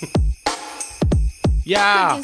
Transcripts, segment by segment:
Yeah.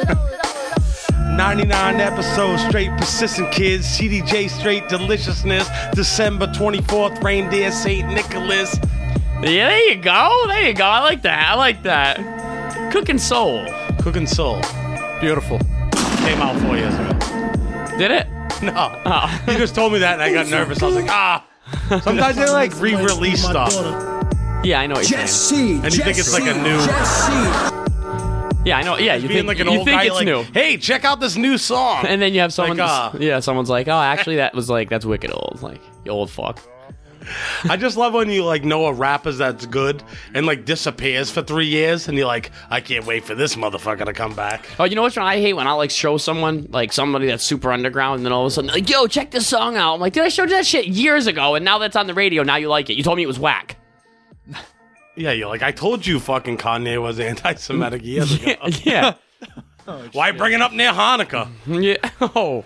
99 episodes, straight persistent kids. CDJ straight deliciousness. December 24th, reindeer St. Nicholas. Yeah, there you go. There you go. I like that. Cooking Soul. Cooking Soul. Beautiful. Came out 4 years ago. Did it? No. Oh. You just told me that and I got nervous. I was like, Sometimes they like re-release stuff. Yeah, I know what you're saying. And you think it's like a new... Yeah, I know. Yeah, you being think, like an you old think guy it's like, new. hey, check out this new song. And then you have someone, Like, someone's like, oh, actually, that's wicked old. Like, you old fuck. I just love when you like know a rapper that's good and like disappears for 3 years and you're like, I can't wait for this motherfucker to come back. Oh, you know what's one I hate? When I like show someone, like somebody that's super underground, and then all of a sudden, like, yo, check this song out. I'm like, did I show you that shit years ago? And now that's on the radio, now you like it. You told me it was whack. Yeah, you're like, I told you fucking Kanye was anti-Semitic years ago. Yeah. Why bring it up near Hanukkah? Yeah. Oh.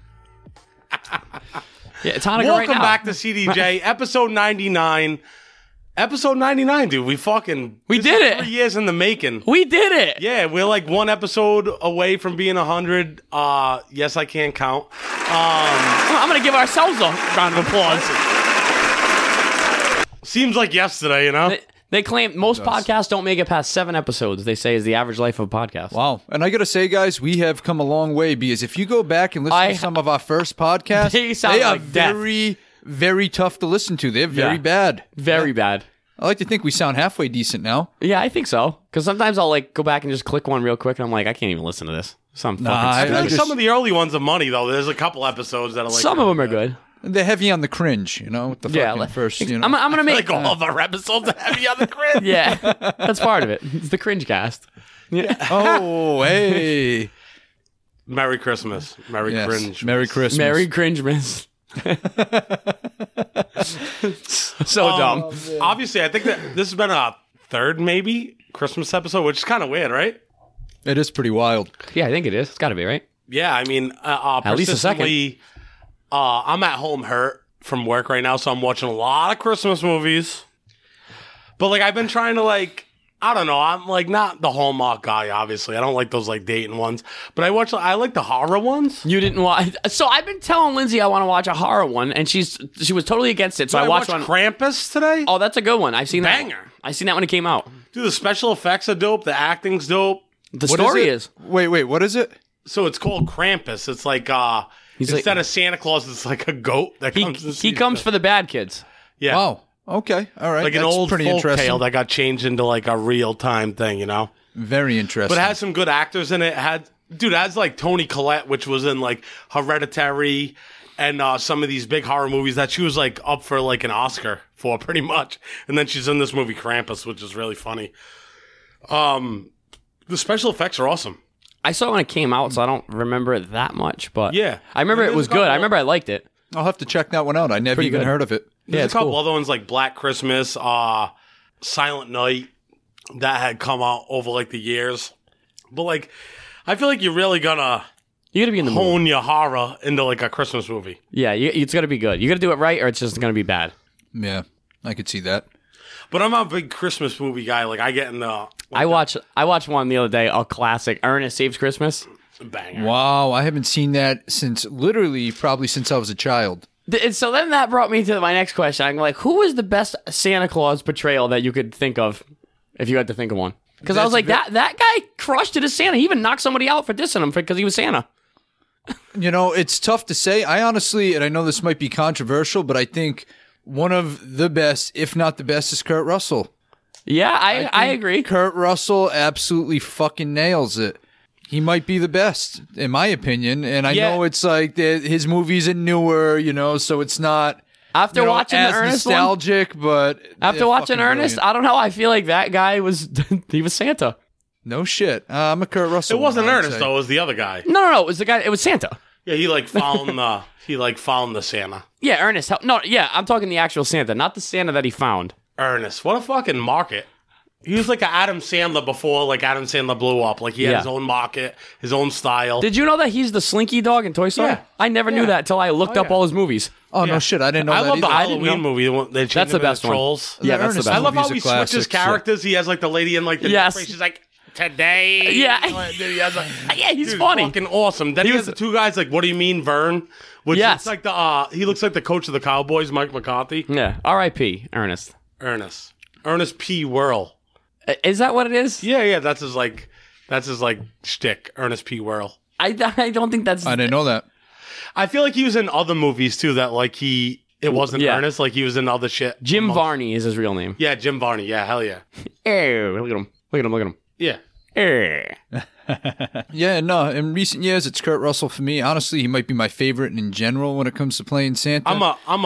Yeah, it's Hanukkah right Welcome now. back to CDJ, episode 99. Episode 99, dude. We did is it. 3 years in the making. We did it. Yeah, we're like one episode away from being 100. Yes, I can't count. I'm going to give ourselves a round of applause. Seems like yesterday, you know? They claim most podcasts don't make it past 7 episodes, they say is the average life of a podcast. Wow. And I got to say, guys, we have come a long way because if you go back and listen to some of our first podcasts, they are like death. very, very tough to listen to. They're very bad. Very bad. I like to think we sound halfway decent now. Yeah, I think so. Because sometimes I'll like go back and just click one real quick, and I'm like, I can't even listen to this. I feel like some of the early ones are money, though. There's a couple episodes that are like... Some of them are good. They're heavy on the cringe, you know? With the fucking first, you know? I'm going to make... Like all of our episodes are heavy on the cringe. Yeah, that's part of it. It's the cringe cast. Yeah. Oh, hey. Merry Christmas. Merry cringe. Merry Christmas. Merry cringemas. So dumb. Obviously, I think that this has been a third, maybe, Christmas episode, which is kind of weird, right? It is pretty wild. Yeah, I think it is. It's got to be, right? Yeah, I mean, At least a second. I'm at home hurt from work right now, so I'm watching a lot of Christmas movies. But, like, I've been trying to, like, I don't know. I'm, like, not the Hallmark guy, obviously. I don't like those, like, dating ones. But I like the horror ones. You didn't watch... So I've been telling Lindsay I want to watch a horror one, and she was totally against it. So I watched one... Krampus today? Oh, that's a good one. I've seen that. Banger. I seen that when it came out. Dude, the special effects are dope. The acting's dope. The story is... Wait, what is it? So it's called Krampus. It's like... instead of Santa Claus, it's like a goat that comes. He comes for the bad kids. Yeah. Wow. Okay. All right. Like an That's old pretty folk interesting. tale that got changed into like a real time thing, you know? Very interesting. But it has some good actors in it. It has like Toni Collette, which was in like Hereditary and some of these big horror movies that she was like up for like an Oscar for pretty much. And then she's in this movie Krampus, which is really funny. The special effects are awesome. I saw it when it came out, so I don't remember it that much. But Yeah. I remember it was good. I remember I liked it. I'll have to check that one out. I never Pretty even good. heard of it. There's it's a couple cool. other ones like Black Christmas, Silent Night that had come out over like the years. But like, I feel like you're really gonna You got to be in the mood. hone your horror into like a Christmas movie. Yeah, it's got to be good. You got to do it right, or it's just going to be bad. Yeah, I could see that. But I'm a big Christmas movie guy. Like I get in the I watched one the other day, a classic, Ernest Saves Christmas. banger. Wow, I haven't seen that since probably since I was a child. And so then that brought me to my next question. I'm like, who is the best Santa Claus portrayal that you could think of if you had to think of one? Because I was like, that guy crushed it as Santa. He even knocked somebody out for dissing him because he was Santa. You know, it's tough to say. I honestly, and I know this might be controversial, but I think one of the best, if not the best, is Kurt Russell. Yeah, I agree. Kurt Russell absolutely fucking nails it. He might be the best, in my opinion. And I know it's like his movies are newer, you know, so it's not After watching as the Ernest one, nostalgic, but after watching fucking Ernest, brilliant. I don't know. I feel like that guy was he was Santa. No shit. I'm a Kurt Russell. It wasn't I'd Ernest say. though. It was the other guy. No. It was the guy. It was Santa. Yeah, he like found the Santa. Yeah, Ernest. No, yeah, I'm talking the actual Santa, not the Santa that he found. Ernest, what a fucking market. He was like an Adam Sandler before, like Adam Sandler blew up. Like he had his own market, his own style. Did you know that he's the Slinky Dog in Toy Story? Yeah. I never knew that until I looked up all his movies. Oh, no shit. I didn't know I that love the either. Halloween movie. They That's the best one. Trolls. Yeah, that's the Ernest best I love one. how movies he are switches classics, yeah. characters. He has like the lady in like the Yes. she's like today. Yeah. He has, like, Yeah, he's dude, funny. Fucking awesome. Then he has was- the two guys like, what do you mean, Vern? Which Yes. looks like the he looks like the coach of the Cowboys, Mike McCarthy. Yeah. R.I.P. Ernest. Ernest P. Whirl. Is that what it is? Yeah, that's his shtick. Ernest P. Whirl. I don't think that's. I didn't know that. I feel like he was in other movies too. That like it wasn't Yeah. Ernest. Like he was in other shit. Jim Varney is his real name. Yeah, Jim Varney. Yeah, hell yeah. Oh, look at him. Look at him. Look at him. Yeah. Yeah, no. In recent years, it's Kurt Russell for me. Honestly, he might be my favorite in general when it comes to playing Santa. I'm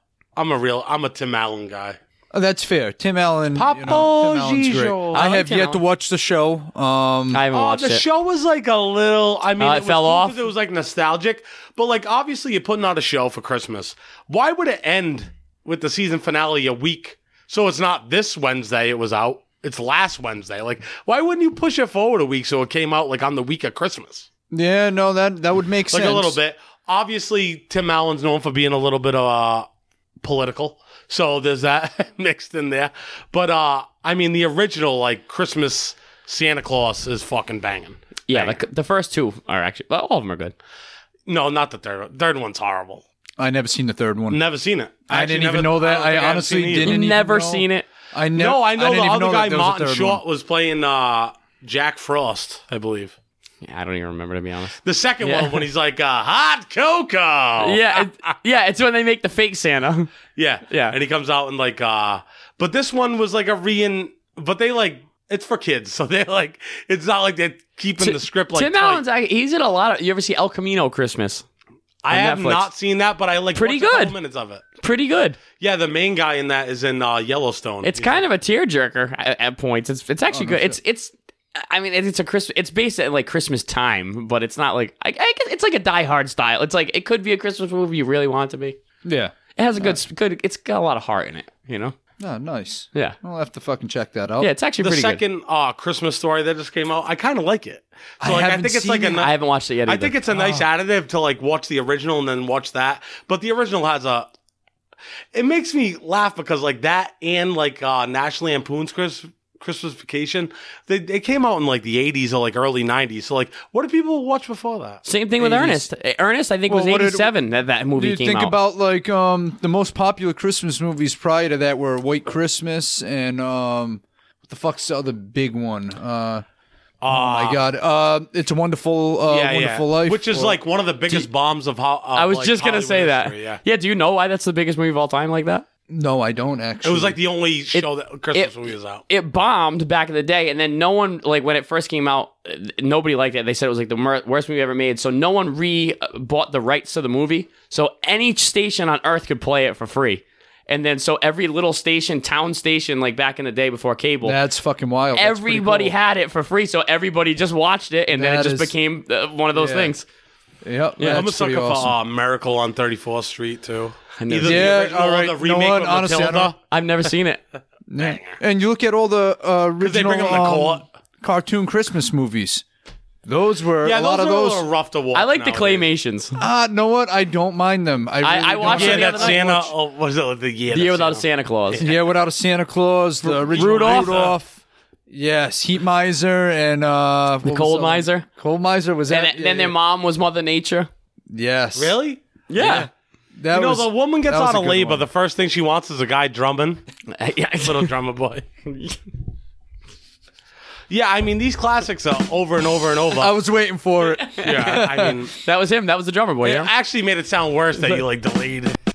a Tim Allen guy. Oh, that's fair. Tim Allen. Papa Tim Allen's great. Gijo. I like have Tim yet to Allen. watch the show. I haven't watched The it. show was like a little. I mean, It was fell cool off? 'cause it was like nostalgic, but like obviously you're putting out a show for Christmas. Why would it end with the season finale a week? So it's not this Wednesday. It was out. It's last Wednesday. Like, why wouldn't you push it forward a week so it came out like on the week of Christmas? Yeah, no, that would make Like sense. a little bit. Obviously, Tim Allen's known for being a little bit political, so there's that mixed in there. But I mean, the original like Christmas Santa Claus is fucking banging. Yeah, the first two are actually. Well, all of them are good. No, not the third one. Third one's horrible. I never seen the third one. Never seen it. I didn't even know that. I honestly didn't even Never know. seen it. I No, I know the didn't even other guy, that there was a Martin third Short, one. was playing Jack Frost, I believe. Yeah, I don't even remember, to be honest. The second one when he's like hot cocoa. Yeah, it's when they make the fake Santa. Yeah. Yeah. And he comes out and like but this one was like but they like it's for kids. So they're like it's not like they're keeping the script like Tim tight. Allen's. He's in a lot of. You ever see El Camino Christmas? I on have Netflix. not seen that, but I like Pretty watched a couple good. minutes of it. Pretty good. Yeah, the main guy in that is in Yellowstone. It's kind of a tearjerker at points. It's actually good. shit. It's. I mean, it's a Christmas. It's based at like Christmas time, but it's not like. I guess it's like a Die Hard style. It's like it could be a Christmas movie you really want it to be. Yeah. It has a good. It's got a lot of heart in it. You know. Oh, nice. Yeah. I'll have to fucking check that out. Yeah, it's actually the pretty second Christmas story that just came out. I kind of like it. So like, I haven't think it's seen like a it. good. I haven't watched it yet. I Either. think it's a nice additive to like watch the original and then watch that. But the original has it makes me laugh because like that and like National Lampoon's Christmas Vacation, they came out in like the 80s or like early 90s. So like, what did people watch before that? Same thing with 80s. Ernest. Ernest, I think, Well, was what did- 87 that movie Do you came think out. about like the most popular Christmas movies prior to that were White Christmas and what the fuck's the other big one? Oh my god! It's a Wonderful Wonderful Life, which is or- like one of the biggest bombs of how I was like, just gonna say Hollywood that. history, yeah. Do you know why that's the biggest movie of all time like that? No, I don't actually. It was like the only show that Christmas it- movie was out. It bombed back in the day, and then no one, like when it first came out, nobody liked it. They said it was like the worst movie ever made. So no one bought the rights to the movie. So any station on Earth could play it for free. And then so every little station, town station, like back in the day before cable, That's fucking wild. That's pretty everybody cool. had it for free. So everybody just watched it, and then it That just is- became one of those yeah. things. Yep, Yeah, I'm a that's sucker pretty awesome. for Miracle on 34th Street too. never Either seen the it. original all right. or the You know remake what? of Honestly, I Matilda. I've never seen it. Yeah. And you look at all the Because they original bring them to court. cartoon Christmas movies. Those were Yeah, a lot of are a those. little rough to watch. I like the nowadays. claymations. Know what? I don't mind them. I I watched Yeah, it the that other night. Santa. Oh, was it the year? The Year Without a Santa Claus. Yeah, Without a Santa Claus, the original Rudolph. Yes, Heat Miser and what was Cold the- Miser. Cold Miser was that? And then their mom was Mother Nature. Yes, Really? Yeah. That You know, was, the woman gets that was out a of good labor. one. The first thing she wants is a guy drumming. Yeah. Little drummer boy. Yeah, I mean, these classics are over and over and over. I was waiting for it. Yeah, I mean, That was him. That was the drummer boy. it Yeah. actually made it sound worse that you like delayed it.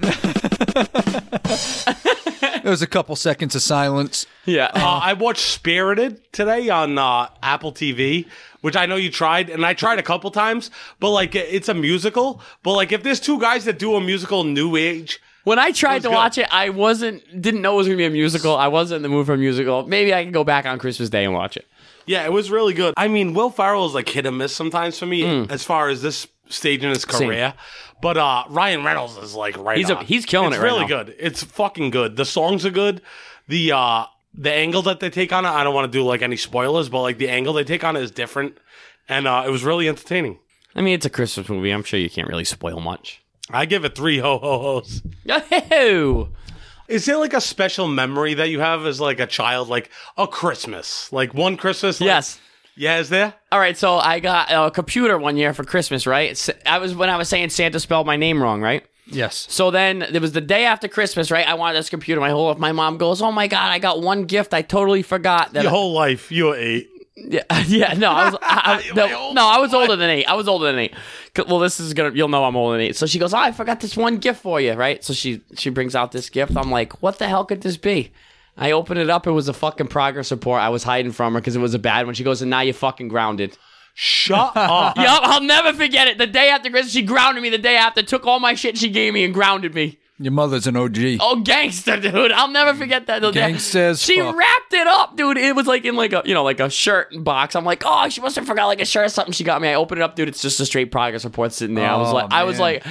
There was a couple seconds of silence. Yeah. I watched Spirited today on Apple TV, which I know you tried, and I tried a couple times, but like it's a musical. But like if there's two guys that do a musical new age, When I tried to good. watch it, I didn't know it was gonna be a musical. I wasn't in the mood for a musical. Maybe I can go back on Christmas Day and watch it. yeah, it was really good. I mean, Will Ferrell is like hit or miss sometimes for me as far as this stage in his career. But Ryan Reynolds is like right on. He's killing it's it right really now. good. It's fucking good. The songs are good. The the angle that they take on it, I don't want to do like any spoilers, but like the angle they take on it is different, and it was really entertaining. I mean, it's a Christmas movie. I'm sure you can't really spoil much. I give it 3 ho-ho-hos. Oh! Is there like a special memory that you have as like a child, like a Christmas? Like one Christmas? Like, Yes. Yeah, is there? All right, so I got a computer one year for Christmas, right? When I was saying Santa spelled my name wrong, right? Yes. So then it was the day after Christmas, right? I wanted this computer. My mom goes, "Oh my God, I got one gift. I totally forgot that." Your whole life, you were 8. Yeah, no, I was older than 8. I was older than 8. Well, you'll know I'm older than 8. So she goes, "Oh, I forgot this one gift for you," right? So she brings out this gift. I'm like, "What the hell could this be?" I open it up. It was a fucking progress report I was hiding from her because it was a bad one. She goes, "And now you're fucking grounded." Shut up. Yup, I'll never forget it. The day after Christmas, she grounded me the day after, took all my shit she gave me and grounded me. Your mother's an OG. Oh, gangster, dude. I'll never forget that. Gangsta as She fuck. wrapped it up, dude. It was like in like a shirt box. I'm like, oh, she must have forgot like a shirt or something she got me. I opened it up, dude. It's just a straight progress report sitting there. I was like,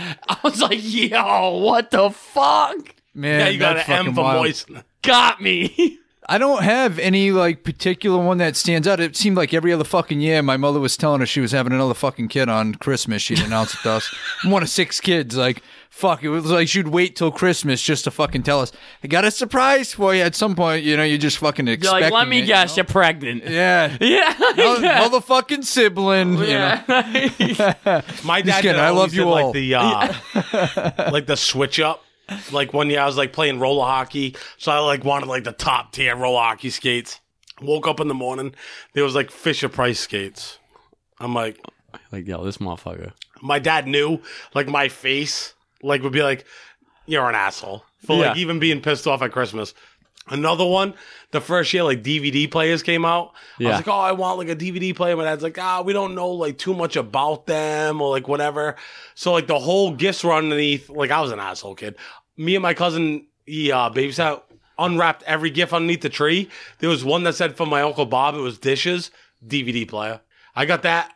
yo, what the fuck? Man, Yeah, you got that's an M fucking for wild. moisten. Got me. I don't have any like particular one that stands out. It seemed like every other fucking year my mother was telling us she was having another fucking kid on Christmas. She'd announce it to us. I'm one of 6 kids. Like, fuck, it was like she'd wait till Christmas just to fucking tell us, I got a surprise for you at some point. You know, you're just fucking You're expecting like, let me it, guess, you you're pregnant. know? Yeah. Yeah. Motherfucking sibling. Yeah. You know? My dad kidding, I love always you did, all. like the like the switch up. Like one year I was like playing roller hockey, so I like wanted like the top tier roller hockey skates. Woke up in the morning, there was like Fisher Price skates. I'm like, yo, this motherfucker. my dad knew like my face like would be like, you're an asshole for like Yeah. even being pissed off at Christmas. Another one, the first year like DVD players came out. I Yeah. was like, oh, I want like a DVD player. My dad's like, we don't know like too much about them or like whatever. So like the whole gifts were underneath. Like I was an asshole kid. Me and my cousin, he babysat, unwrapped every gift underneath the tree. There was one that said from my Uncle Bob, it was dishes, DVD player. I got that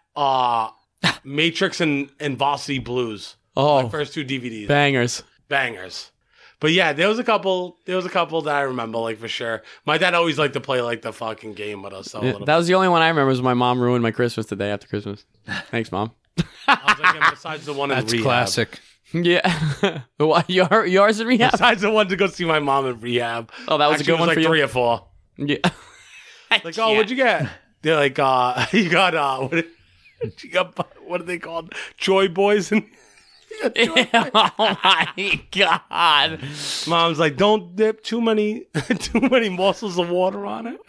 Matrix and Varsity Blues. Oh, My first 2 DVDs. bangers. But yeah, there was a couple that I remember, like for sure. My dad always liked to play like the fucking game with us. So a Yeah, little that was the only one I remember was my mom ruined my Christmas the day after Christmas. Thanks, Mom. I was like, and besides the one in That's rehab. classic. Yeah. What, yours in rehab? Besides the one to go see my mom in rehab. Oh, that was a Actually, good it was one like for you? 3 or 4. Yeah. Like, oh, what'd you get? They're like, you got, you got, what are they called? Joy Boys? And Oh my God. Mom's like, don't dip too many morsels of water on it.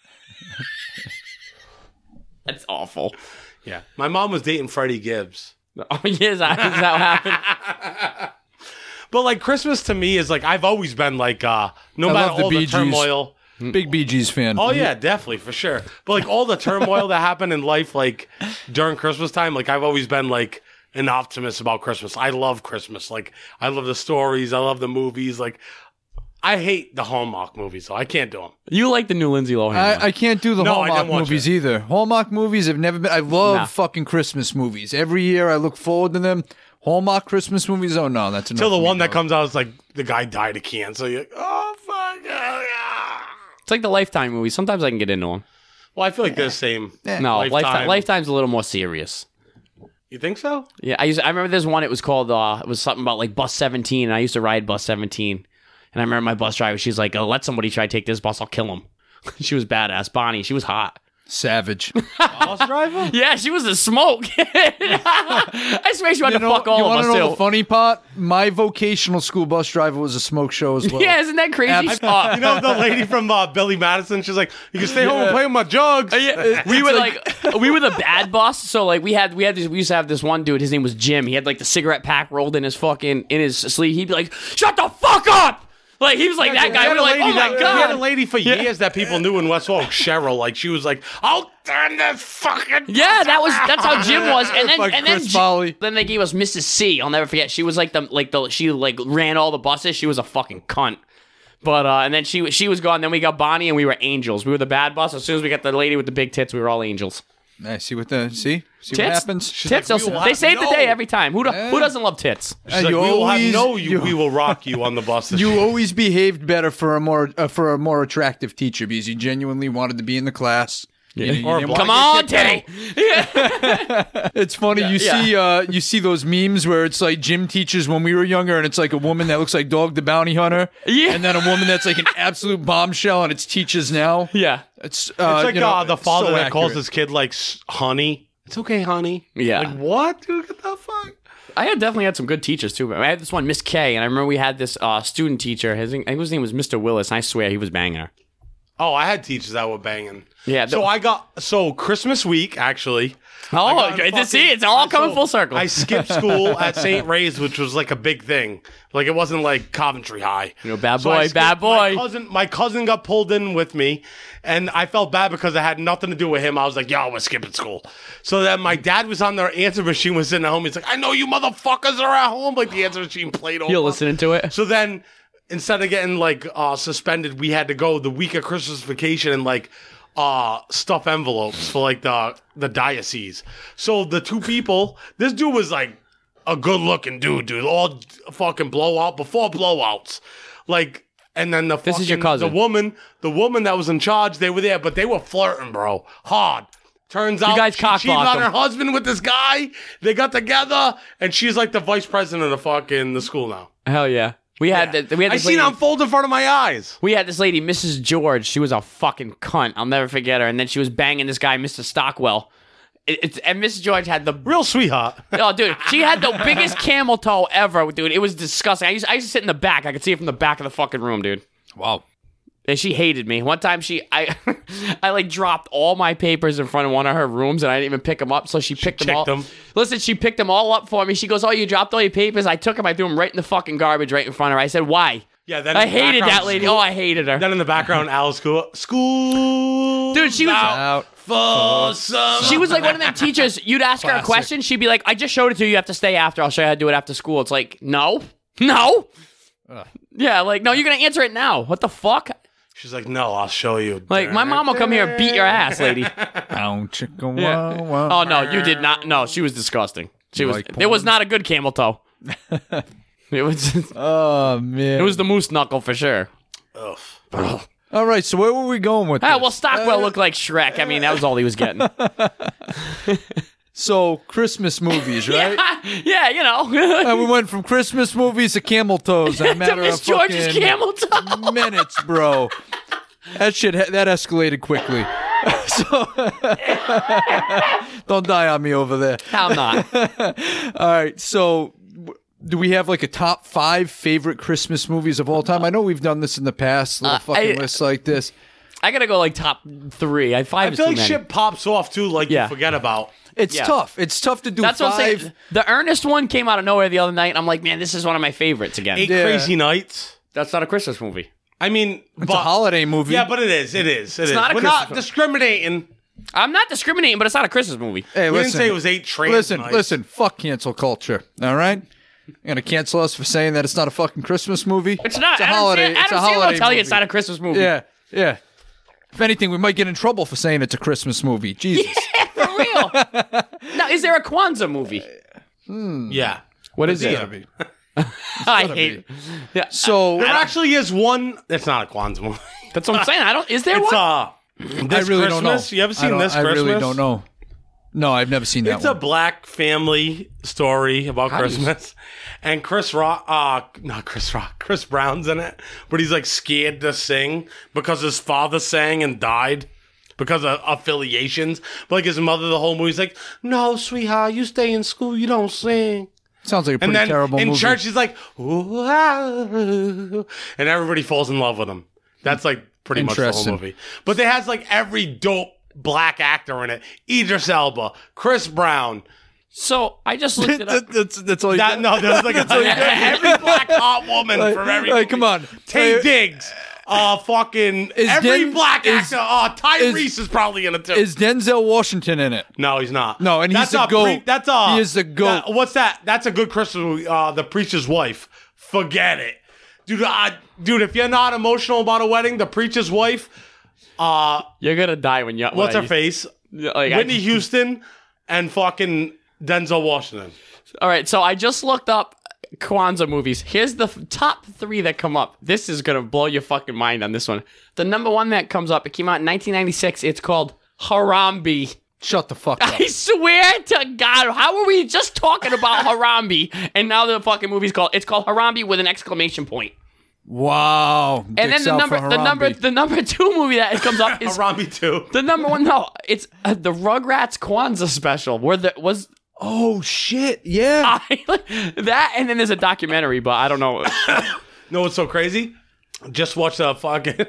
That's awful. Yeah. My mom was dating Freddie Gibbs. Oh, yes, is that what happened? But like Christmas to me is like, I've always been like, no matter love the all the Bee Gees. turmoil. Big Bee Gees fan. Oh yeah, definitely, for sure. But like all the turmoil that happened in life, like during Christmas time, like I've always been like an optimist about Christmas. I love Christmas. Like I love the stories. I love the movies. Like I hate the Hallmark movies, so I can't do them. You like the new Lindsay Lohan one. I can't do the No, I didn't Hallmark watch movies it. either. Hallmark movies have never been. I love Nah. fucking Christmas movies. Every year I look forward to them. Hallmark Christmas movies. Oh no, that's enough. Till the for me, one that dog. comes out is like the guy died of cancer. You're like, oh fuck. Yeah. It's like the Lifetime movies. Sometimes I can get into them. Well, I feel like they're the same. No, Lifetime's a little more serious. You think so? Yeah, I remember there's one. It was called. It was something about like Bus 17. And I used to ride Bus 17, and I remember my bus driver. She's like, "Oh, let somebody try to take this bus. I'll kill him." She was badass. Bonnie. She was hot. Savage. Bus driver? Yeah, she was a smoke. I swear she wanted to fuck you all of want us to know too. the funny part? My vocational school bus driver was a smoke show as well. Yeah, isn't that crazy? You know the lady from Billy Madison? She's like, you can stay home and play with my jugs. Yeah, we were we were the bad bus. So like we used to have this one dude. His name was Jim. He had like the cigarette pack rolled in his sleeve. He'd be like, "Shut the fuck up!" Like he was like that guy. We were like, "Oh my We had a god!" lady for years that people knew in West Warwick, Cheryl. Like she was like, "I'll turn this fucking." Yeah, that's how Jim was. And then Like and then Chris Foley. then they gave us Mrs. C. I'll never forget. She was she ran all the buses. She was a fucking cunt. But and then she was gone. Then we got Bonnie and we were angels. We were the bad bus. As soon as we got the lady with the big tits, we were all angels. I see what what Tits? happens. Tits. like, "We will They have save the no." day every time. Who doesn't love tits? She's like, we will rock you on the bus. this You year." always behaved better for a more attractive teacher because you genuinely wanted to be in the class. Or black. Come on, Titty. It's funny you see those memes where it's like gym teachers when we were younger, and it's like a woman that looks like Dog the Bounty Hunter, Yeah. and then a woman that's like an absolute bombshell, and it's teachers now. Yeah. It's It's like the father so that calls accurate. his kid like honey. It's okay, honey. Yeah. Like what? Dude, what the fuck? I had definitely had some good teachers too. I had this one, Miss K, and I remember we had this student teacher. I think his name was Mr. Willis, and I swear he was banging her. Oh, I had teachers that were banging. Yeah. So Christmas week actually. Oh, great to see. It's all coming full circle. I skipped school at St. Ray's, which was like a big thing. Like it wasn't like Coventry High. Bad So I boy, skipped- bad boy. My cousin got pulled in with me, and I felt bad because it had nothing to do with him. I was like, "Yo, we're skipping school." So then my dad was on their answer machine, was sitting at home. He's like, "I know you motherfuckers are at home." Like the answer machine played over. You're listening to it. So then, instead of getting like suspended, we had to go the week of Christmas vacation and like stuff envelopes for like the diocese. So the two people, this dude was like a good looking dude, all fucking blowout before blowouts, like. And then This is your cousin. the woman that was in charge, they were there, but they were flirting, bro, hard. Turns out guys she cheated cockblocked on her him. husband with this guy. They got together, and she's like the vice president of fucking the school now. Hell yeah. We had I this seen lady, it unfold in front of my eyes. we had this lady, Mrs. George. She was a fucking cunt. I'll never forget her. And then she was banging this guy, Mr. Stockwell. And Mrs. George had the Real sweetheart. oh, dude, she had the biggest camel toe ever, dude. It was disgusting. I used to sit in the back. I could see it from the back of the fucking room, dude. Wow. And she hated me. One time I like dropped all my papers in front of one of her rooms and I didn't even pick them up. So she picked them all. checked them. Listen, she picked them all up for me. She goes, "Oh, you dropped all your papers." I took them. I threw them right in the fucking garbage right in front of her. I said, "Why?" Yeah, then I in the hated background, that lady. school- Oh, I hated her. Then in the background, Alice school. Dude, she was Out. for some. she was like one of them teachers. You'd ask her a Classic. question. She'd be like, "I just showed it to you. You have to stay after. I'll show you how to do it after school." It's like, no. Yeah, like, no, you're going to answer it now. What the fuck? She's like, "No, I'll show you." Like, my mom will come here and beat your ass, lady. Bow, chicka, Yeah. wow, wow. Oh, no, you did not. No, she was disgusting. She was. like It was porn? not a good camel toe. It was. Oh man. It was the moose knuckle for sure. Ugh. All right. So where were we going with Ah, this? well, Stockwell looked like Shrek. I mean, that was all he was getting. So Christmas movies, right? Yeah, you know. And we went from Christmas movies to camel toes in a To matter Miss of George's fucking camel toe. minutes, bro. That shit that escalated quickly. So don't die on me over there. I'm not. All right, so do we have like a top 5 favorite Christmas movies of all time? I know we've done this in the past, little fucking lists like this. I gotta go like top 3. I Five is feel too like many. shit pops off too, like Yeah. you forget about. It's Yeah. tough. It's tough to do That's what I'm 5. saying. The Ernest one came out of nowhere the other night. I'm like, man, this is one of my favorites again. 8 Yeah. Crazy Nights. That's not a Christmas movie. I mean, It's a holiday movie. Yeah, but it is. It is. It is. not a We're Christmas not discriminating. I'm not discriminating, but it's not a Christmas movie. Hey, We listen. didn't say it was 8 trans nights. Listen. Fuck cancel culture. All right. You're gonna cancel us for saying that it's not a fucking Christmas movie. It's not. It's a Adam holiday. Adam It's a Sandler will holiday tell you movie. it's not a Christmas movie. Yeah. Yeah. If anything, we might get in trouble for saying it's a Christmas movie. Jesus. For real. Now, is there a Kwanzaa movie? Yeah. What is Yeah. it? I hate. Yeah, So There actually is one. It's not a Kwanzaa movie. that's what I'm saying. I don't. Is there It's one? This I really don't know. Christmas. You ever seen This I Christmas? really don't know. No, I've never seen that It's a one. black family story about do you- Christmas. And Chris Brown's in it, but he's like scared to sing because his father sang and died because of affiliations. But like his mother, the whole movie's like, "No, sweetheart, you stay in school, you don't sing." Sounds like a pretty And then terrible in movie. church, he's like, "Ooh, ah," and everybody falls in love with him. That's like pretty much the whole Interesting. movie. But they has like every dope black actor in it: Idris Elba, Chris Brown. So I just looked it up. that's all you got? No, there's like every black hot woman from every. Like, come on. Tay Hey, Diggs. Fucking Is every Den- black is- actor. Tyrese is probably in it too. Is Denzel Washington in it? No, he's not. No, and he's that's the GOAT. That's He is the GOAT. What's that? That's a good Christmas movie. The Preacher's Wife. Forget it, dude. Dude, if you're not emotional about a wedding, The Preacher's Wife. You're gonna die when you. What's her face? Like, Whitney Houston and fucking Denzel Washington. All right, so I just looked up Kwanzaa movies. Here's the top 3 that come up. This is gonna blow your fucking mind on this one. The number 1 that comes up, it came out in 1996. It's called Harambe. Shut the fuck up. I swear to God, how are we just talking about Harambe and now the fucking movie's called Harambe with an exclamation point. Wow. And then the number 2 movie that comes up is Harambe 2. the number 1. No, it's the Rugrats Kwanzaa special where Oh shit! Yeah. that, and then there's a documentary, but I don't know. No, it's so crazy. Just watched a fucking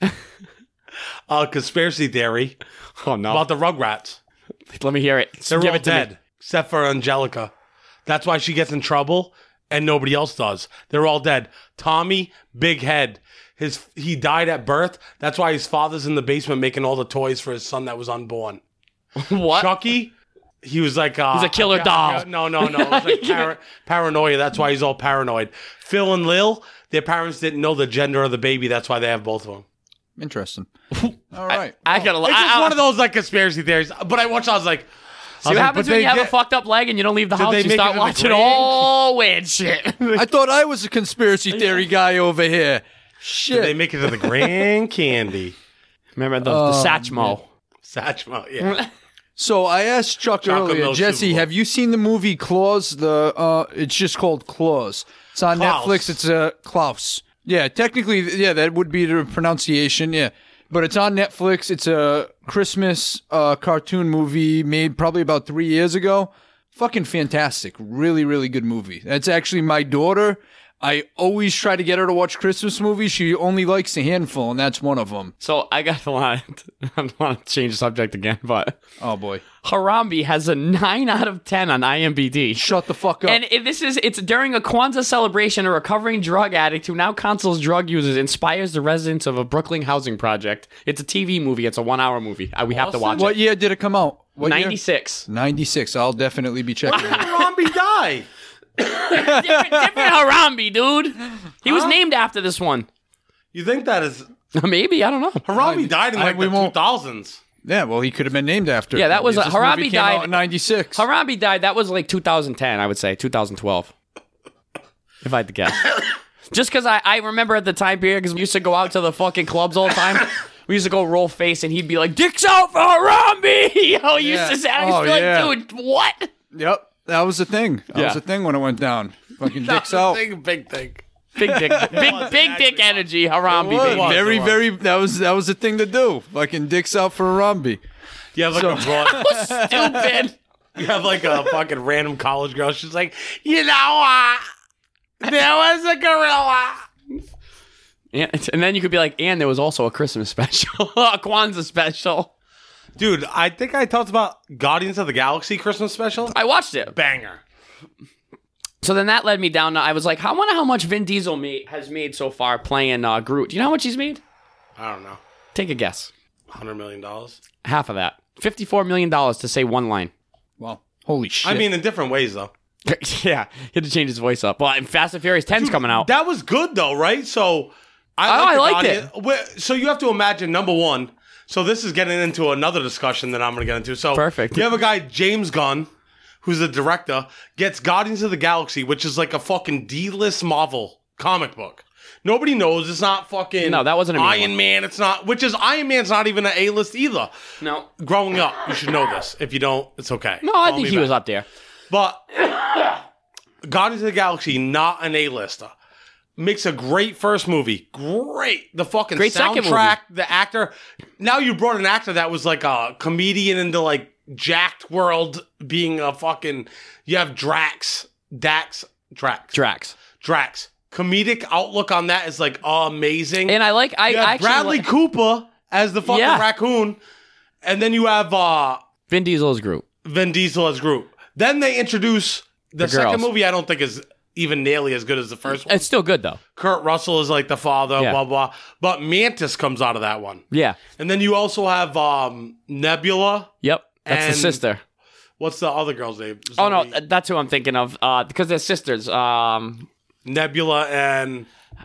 conspiracy theory Oh no! about the Rugrats. Let me hear it. They're Give all it to dead, me. except for Angelica. That's why she gets in trouble, and nobody else does. They're all dead. Tommy, big head. He died at birth. That's why his father's in the basement making all the toys for his son that was unborn. What? Chucky, he was like... he's a killer doll. No. It was like paranoia. That's why he's all paranoid. Phil and Lil, their parents didn't know the gender of the baby. That's why they have both of them. Interesting. All right. I gotta. It's just one of those like conspiracy theories. But I watched, I was like... See what happens when you have a fucked up leg and you don't leave the house? they You make start it to the watching Grand? all weird shit. I thought I was a conspiracy theory guy over here. Did Shit. they make it to the Grand Candy? Remember the Satchmo? Satchmo, yeah. So I asked Chuck Chocolate earlier, milk Jesse, Super Bowl. have you seen the movie Claus? It's just called Claus. It's on Klaus. Netflix. It's Klaus. Yeah, technically, yeah, that would be the pronunciation. Yeah, but it's on Netflix. It's a Christmas cartoon movie made probably about 3 years ago. Fucking fantastic. Really, really good movie. That's actually my daughter. I always try to get her to watch Christmas movies. She only likes a handful, and that's one of them. So I got a lot. I don't want to change the subject again, but Oh boy, Harambe has a 9 out of 10 on IMDb. shut the fuck up. And it's during a Kwanzaa celebration. A recovering drug addict who now counsels drug users inspires the residents of a Brooklyn housing project. It's a TV movie. It's a 1-hour movie. We have to watch What it. year did it come out? What year? 96. 96. I'll definitely be checking it out. Harambe died. different Harambe, dude. He was named after this one. You think that is... Maybe, I don't know. Harambe died in like we the won't- 2000s. Yeah, well, he could have been named after. Yeah, that was This Harambe movie came died- out in 96. Harambe died. That was like 2010, I would say. 2012. If I had to guess. Just because I remember at the time period, because we used to go out to the fucking clubs all the time. We used to go roll face, and he'd be like, "Dicks out for Harambe!" You know, he used to say, I used to be like, dude, what? Yep, that was the thing. That was the thing when it went down. Fucking dicks out. Big thing. Big dick. Big dick energy, Harambe, What? baby. Very, it was. very. That was the thing to do. Fucking dicks out for Harambe. You have like a broad... Stupid. You have like a fucking random college girl. She's like, you know what? There was a gorilla. Yeah, and then you could be like, and there was also a Christmas special, a Kwanzaa special. Dude, I think I talked about Guardians of the Galaxy Christmas special. I watched it. Banger. So then that led me down. I was like, I wonder how much Vin Diesel has made so far playing Groot. Do you know how much he's made? I don't know. Take a guess. $100 million. Half of that. $54 million to say one line. Well, holy shit. I mean, in different ways, though. Yeah, he had to change his voice up. Well, and Fast and Furious 10's coming out. That was good, though, right? So, I the liked Guardian- So you have to imagine, number one, so this is getting into another discussion that I'm going to get into. So Perfect. You have a guy, James Gunn, who's the director, gets Guardians of the Galaxy, which is like a fucking D-list Marvel comic book. Nobody knows. It's not fucking No, that wasn't a Iron Man. It's not, which is Iron Man's not even an A-list either. No. Growing up, you should know this. If you don't, it's okay. No, I Call think me he back. was up there. But Guardians of the Galaxy, not an A-lister. Makes a great first movie. Great. The fucking Great second soundtrack, the actor. Now you brought an actor that was like a comedian into like jacked world being a fucking... You have Drax. Drax. Comedic outlook on that is like amazing. And I like... you have actually Bradley like- Cooper as the fucking Yeah. raccoon. And then you have Vin Diesel's Groot. Vin Diesel as Groot. Then they introduce the second girls. movie. I don't think is even nearly as good as the first one. It's still good, though. Kurt Russell is like the father, Yeah. blah blah. But Mantis comes out of that one, Yeah. and then you also have Nebula. Yep. That's And- the sister. What's the other girl's name? Oh, no. Zoe. That's who I'm thinking of. Because they're sisters. Nebula, and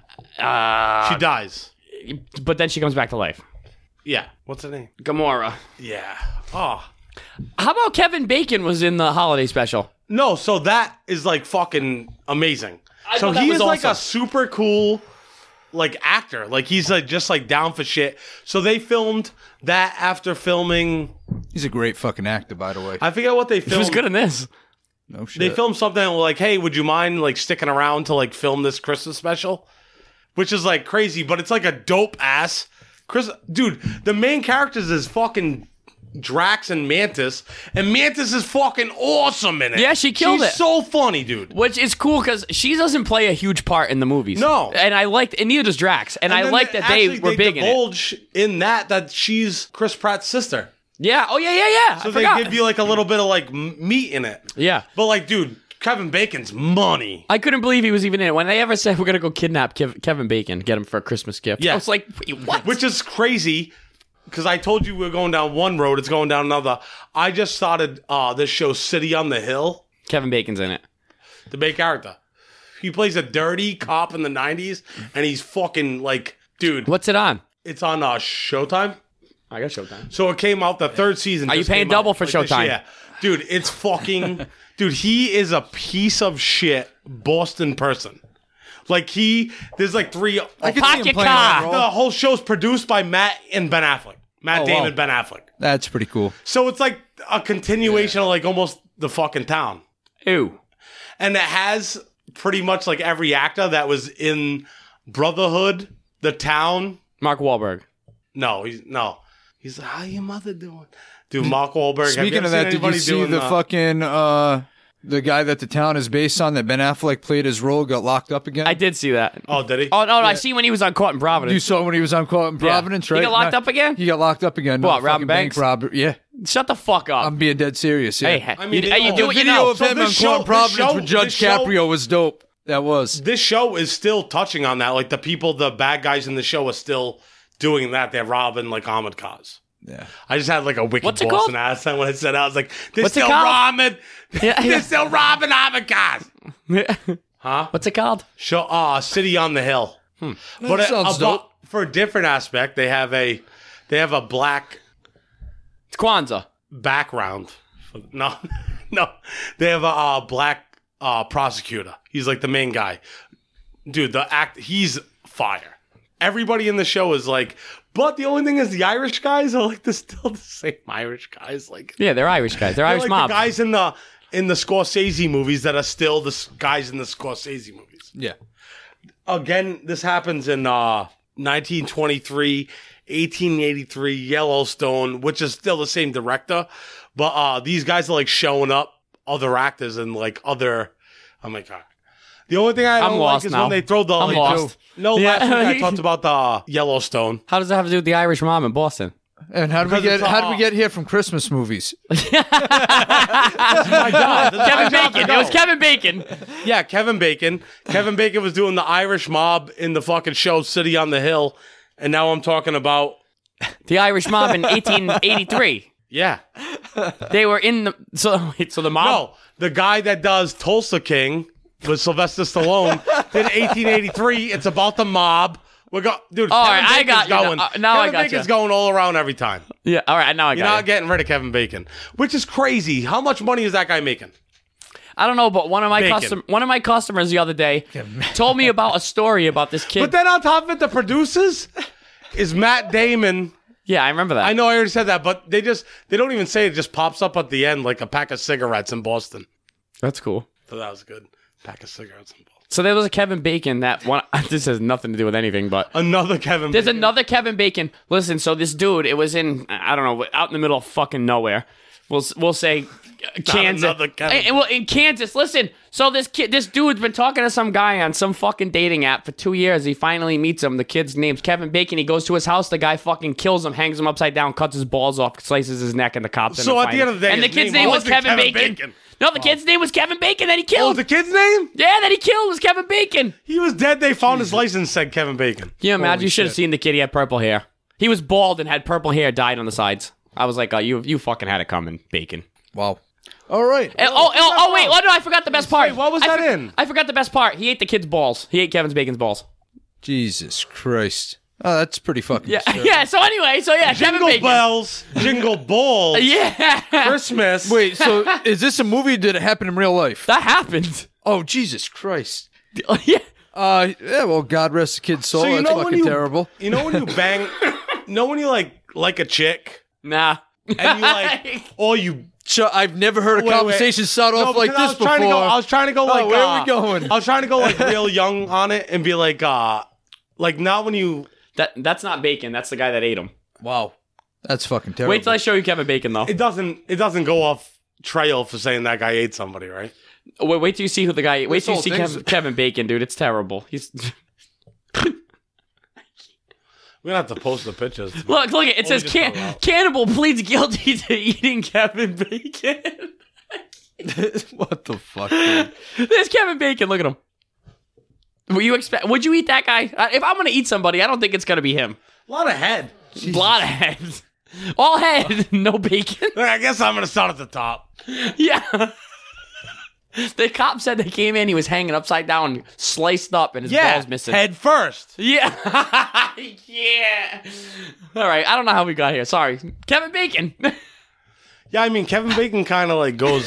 she dies. But then she comes back to life. Yeah, what's her name? Gamora. Yeah, Oh. How about Kevin Bacon was in the holiday special? No, so that is like fucking amazing. I So thought that he was is like awesome. a super cool like actor. Like he's like just like down for shit. So they filmed that after filming. He's a great fucking actor, by the way. I forget what they He filmed. was good in this. No shit. They filmed something like, hey, would you mind like sticking around to like film this Christmas special? Which is like crazy, but it's like a dope ass Chris. Dude, the main characters is fucking Drax and Mantis is fucking awesome in it. Yeah, she killed She's it. so funny, dude. Which is cool because she doesn't play a huge part in the movies. No. And I liked, and neither does Drax. And I then like that they actually, were big in it. divulge in that she's Chris Pratt's sister. Yeah. Oh, yeah. So I they forgot. give you like a little bit of like meat in it. Yeah. But like, dude, Kevin Bacon's money. I couldn't believe he was even in it. When they ever said we're going to go kidnap Kevin Bacon, get him for a Christmas gift. Yeah. I was like, wait, what? Which is crazy because I told you we are going down one road, it's going down another. I just started this show, City on the Hill. Kevin Bacon's in it. The main character. He plays a dirty cop in the 90s, and he's fucking like, dude. What's it on? It's on Showtime. I got Showtime. So it came out the third season. Are you just paying came double out, for like, this Showtime? year. Dude, it's fucking... Dude, he is a piece of shit Boston person. Like there's like three... I could see Park him your playing that car. role. The whole show's produced by Matt and Ben Affleck. Matt Oh, Damon, wow. Ben Affleck. That's pretty cool. So it's like a continuation of like almost the fucking town. Ew. And it has pretty much like every actor that was in Brotherhood, The Town. Mark Wahlberg. He's like, how your mother doing? Dude, Mark Wahlberg. Speaking of that, did you see the fucking the guy that the town is based on that Ben Affleck played his role got locked up again? I did see that. Oh, did he? Oh, no, I see when he was on Caught in Providence. You saw when he was on Caught in Providence, He right? got locked up again? He got locked up again. What, Another robbing fucking bank banks? robber. Yeah, Shut the fuck up. I'm being dead serious. Yeah. Hey, I mean, you the do what you video know. of him on this Caught in Providence with this Judge show- Caprio was dope. That was. This show is still touching on that. Like the bad guys in the show are still doing that. They're robbing like armored cars. Yeah. I just had like a wicked What's it Boston called? accent when I said I was like, they're What's it still called? robbing. Yeah. They're still robbing armored cars. Huh? What's it called? Show City on the Hill. But sounds dope. for a different aspect, they have a black It's Kwanzaa. background. No, they have a black prosecutor. He's like the main guy. Dude, he's fire. Everybody in the show is like, but the only thing is the Irish guys are like still the same Irish guys. Like Yeah, they're Irish guys. They're Irish like mob. the guys in the Scorsese movies that are still the guys in the Scorsese movies. Yeah. Again, this happens in 1923, 1883, Yellowstone, which is still the same director. But these guys are like showing up other actors and like other. Oh my God. The only thing I I'm don't lost like is now. when they throw the. I'm like, lost. No, Yeah. last week I talked about the Yellowstone. How does that have to do with the Irish mob in Boston? And how did we Because get it's how did we get here from Christmas movies? My God, this is my Kevin job to Bacon. go. It was Kevin Bacon. Yeah, Kevin Bacon. Kevin Bacon was doing the Irish mob in the fucking show City on the Hill, and now I'm talking about The Irish mob in 1883. yeah. They were in the so the mob. No, the guy that does Tulsa King with Sylvester Stallone did 1883. It's about the mob. Dude. All Kevin right, I Bacon's got you. going. Now I Kevin got Bacon's you. going all around every time. Yeah. All right. Now I You're got not it. getting rid of Kevin Bacon, which is crazy. How much money is that guy making? I don't know, but one of my Bacon. customers the other day told me about a story about this kid. But then on top of it, the producers is Matt Damon. Yeah, I remember that. I know I already said that, but they don't even say it. It just pops up at the end like a pack of cigarettes in Boston. That's cool. So that was good. Pack of cigarettes in Boston. So there was a Kevin Bacon that one. This has nothing to do with anything, but Another Kevin there's Bacon. another Kevin Bacon. Listen, so this dude, it was in I don't know, out in the middle of fucking nowhere. We'll say Kansas. another Kevin. Well, in Kansas. Listen, so this dude's been talking to some guy on some fucking dating app for 2 years. He finally meets him. The kid's name's Kevin Bacon. He goes to his house. The guy fucking kills him, hangs him upside down, cuts his balls off, slices his neck, and the cops. So end up at the end finding of the day, him. And the his kid's name name was wasn't Kevin Kevin Bacon. Bacon. No, the kid's name was Kevin Bacon that he Oh, killed. the kid's name? Yeah, that he killed was Kevin Bacon. He was dead. They found his license said Kevin Bacon. Can you imagine? Holy You should have shit. seen the kid. He had purple hair. He was bald and had purple hair, dyed on the sides. I was like, you fucking had it coming, Bacon. Wow. All right. And- wait. Oh, no, I forgot the best part. Wait, what was that in? I forgot the best part. He ate the kid's balls. He ate Kevin Bacon's balls. Jesus Christ. Oh, that's pretty fucking. Yeah, absurd. yeah. So anyway, Kevin Jingle Bacon. bells, jingle balls. Yeah, Christmas. Wait, so is this a movie? Or did it happen in real life? that happened. Oh, Jesus Christ. Yeah. Yeah. Well, God rest the kid's soul. So you That's know when fucking you terrible. You know when you bang, when you like a chick Nah. and you like, or you. So I've never heard a Wait, conversation start off like because this before. I was trying to go like. where are we going? I was trying to go like real young on it and be like not when you. That's not Bacon. That's the guy that ate him. Wow, that's fucking terrible. Wait till I show you Kevin Bacon, though. It doesn't go off trail for saying that guy ate somebody, right? Wait till you see who the guy. Wait This till you whole see thing's- Kevin Bacon, dude. It's terrible. He's We're gonna have to post the pictures. look. It says just throw it out. cannibal pleads guilty to eating Kevin Bacon. What the fuck? Dude? There's Kevin Bacon. Look at him. Would you eat that guy? If I'm gonna eat somebody, I don't think it's gonna be him. A lot of head. A lot of heads. All head, no bacon. I guess I'm gonna start at the top. Yeah. The cop said they came in, he was hanging upside down, sliced up, and his balls missing. head first. Yeah. Yeah. All right, I don't know how we got here. Sorry. Kevin Bacon. Yeah, I mean Kevin Bacon kind of like goes.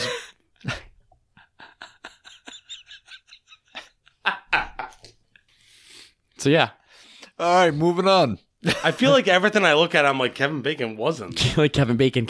So, yeah. All right, moving on. I feel like everything I look at, I'm like Kevin Bacon wasn't. Like Kevin Bacon.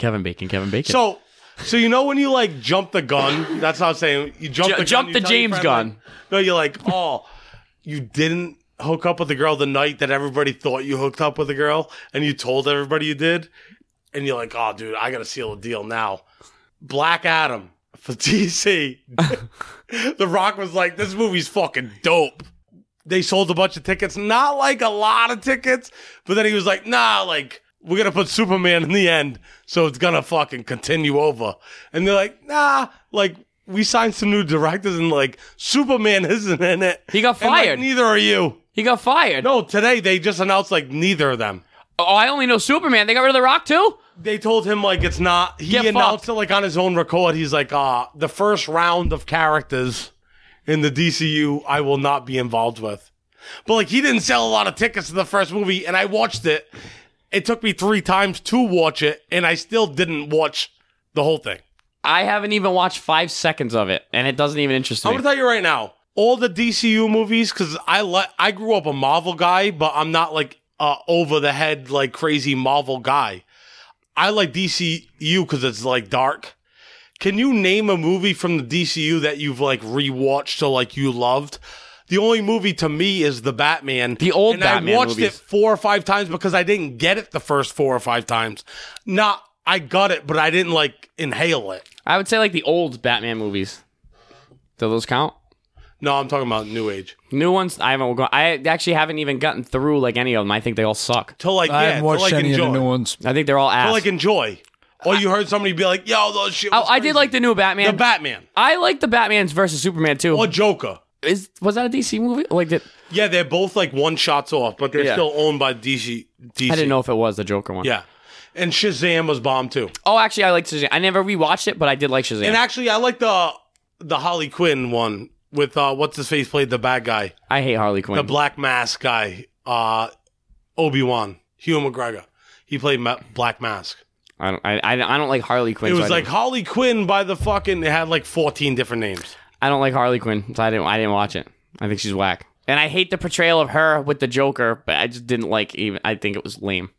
So you know when you like jump the gun? That's what I'm saying. You jump the gun. Jump you the tell your James friend, gun. like- no, you're like, oh, you didn't hook up with the girl the night that everybody thought you hooked up with the girl, and you told everybody you did, and you're like, oh, dude, I gotta seal a deal now. Black Adam for DC. The Rock was like, this movie's fucking dope. They sold a bunch of tickets, not like a lot of tickets, but then he was like, nah, like, we're gonna put Superman in the end, so it's gonna fucking continue over. And they're like, nah, like, we signed some new directors and like, Superman isn't in it. He got And, like, fired. neither are you. He got fired. No, today they just announced like neither of them. Oh, I only know Superman. They got rid of The Rock, too? They told him like it's not. He Get announced fucked. it like on his own record. He's like, the first round of characters in the DCU, I will not be involved with. But like, he didn't sell a lot of tickets to the first movie, and I watched it. It took me 3 times to watch it, and I still didn't watch the whole thing. I haven't even watched 5 seconds of it, and it doesn't even interest I'm me. gonna tell you right now, all the DCU movies, because I grew up a Marvel guy, but I'm not like over the head like crazy Marvel guy. I like DCU because it's like dark. Can you name a movie from the DCU that you've like rewatched or like you loved? The only movie to me is the Batman. The old and Batman I watched movies. it 4 or 5 times because I didn't get it the first 4 or 5 times. I got it, but I didn't like inhale it. I would say like the old Batman movies. Do those count? No, I'm talking about New Age. New ones, I actually haven't even gotten through like any of them. I think they all suck. To like, I yeah, haven't to watched like any enjoy. of the new ones. I think they're all ass. To like enjoy. Or you heard somebody be like, yo, those shit was I did crazy. like the new Batman. The Batman. I like the Batman's versus Superman too. Or Joker. Was that a DC movie? Like that? Yeah, they're both like one shots off, but they're Yeah. still owned by DC. I didn't know if it was the Joker one. Yeah. And Shazam was bomb too. Oh, actually, I liked Shazam. I never rewatched it, but I did like Shazam. And actually, I like the Harley Quinn one with what's his face played the bad guy, I hate Harley Quinn. the Black Mask guy, Obi-Wan, Hugh McGregor. He played Black Mask. I don't like Harley Quinn. It so was I like didn't- Harley Quinn by the fucking. It had like 14 different names. I don't like Harley Quinn, so I didn't watch it. I think she's whack. And I hate the portrayal of her with the Joker, but I just didn't like even. I think it was lame.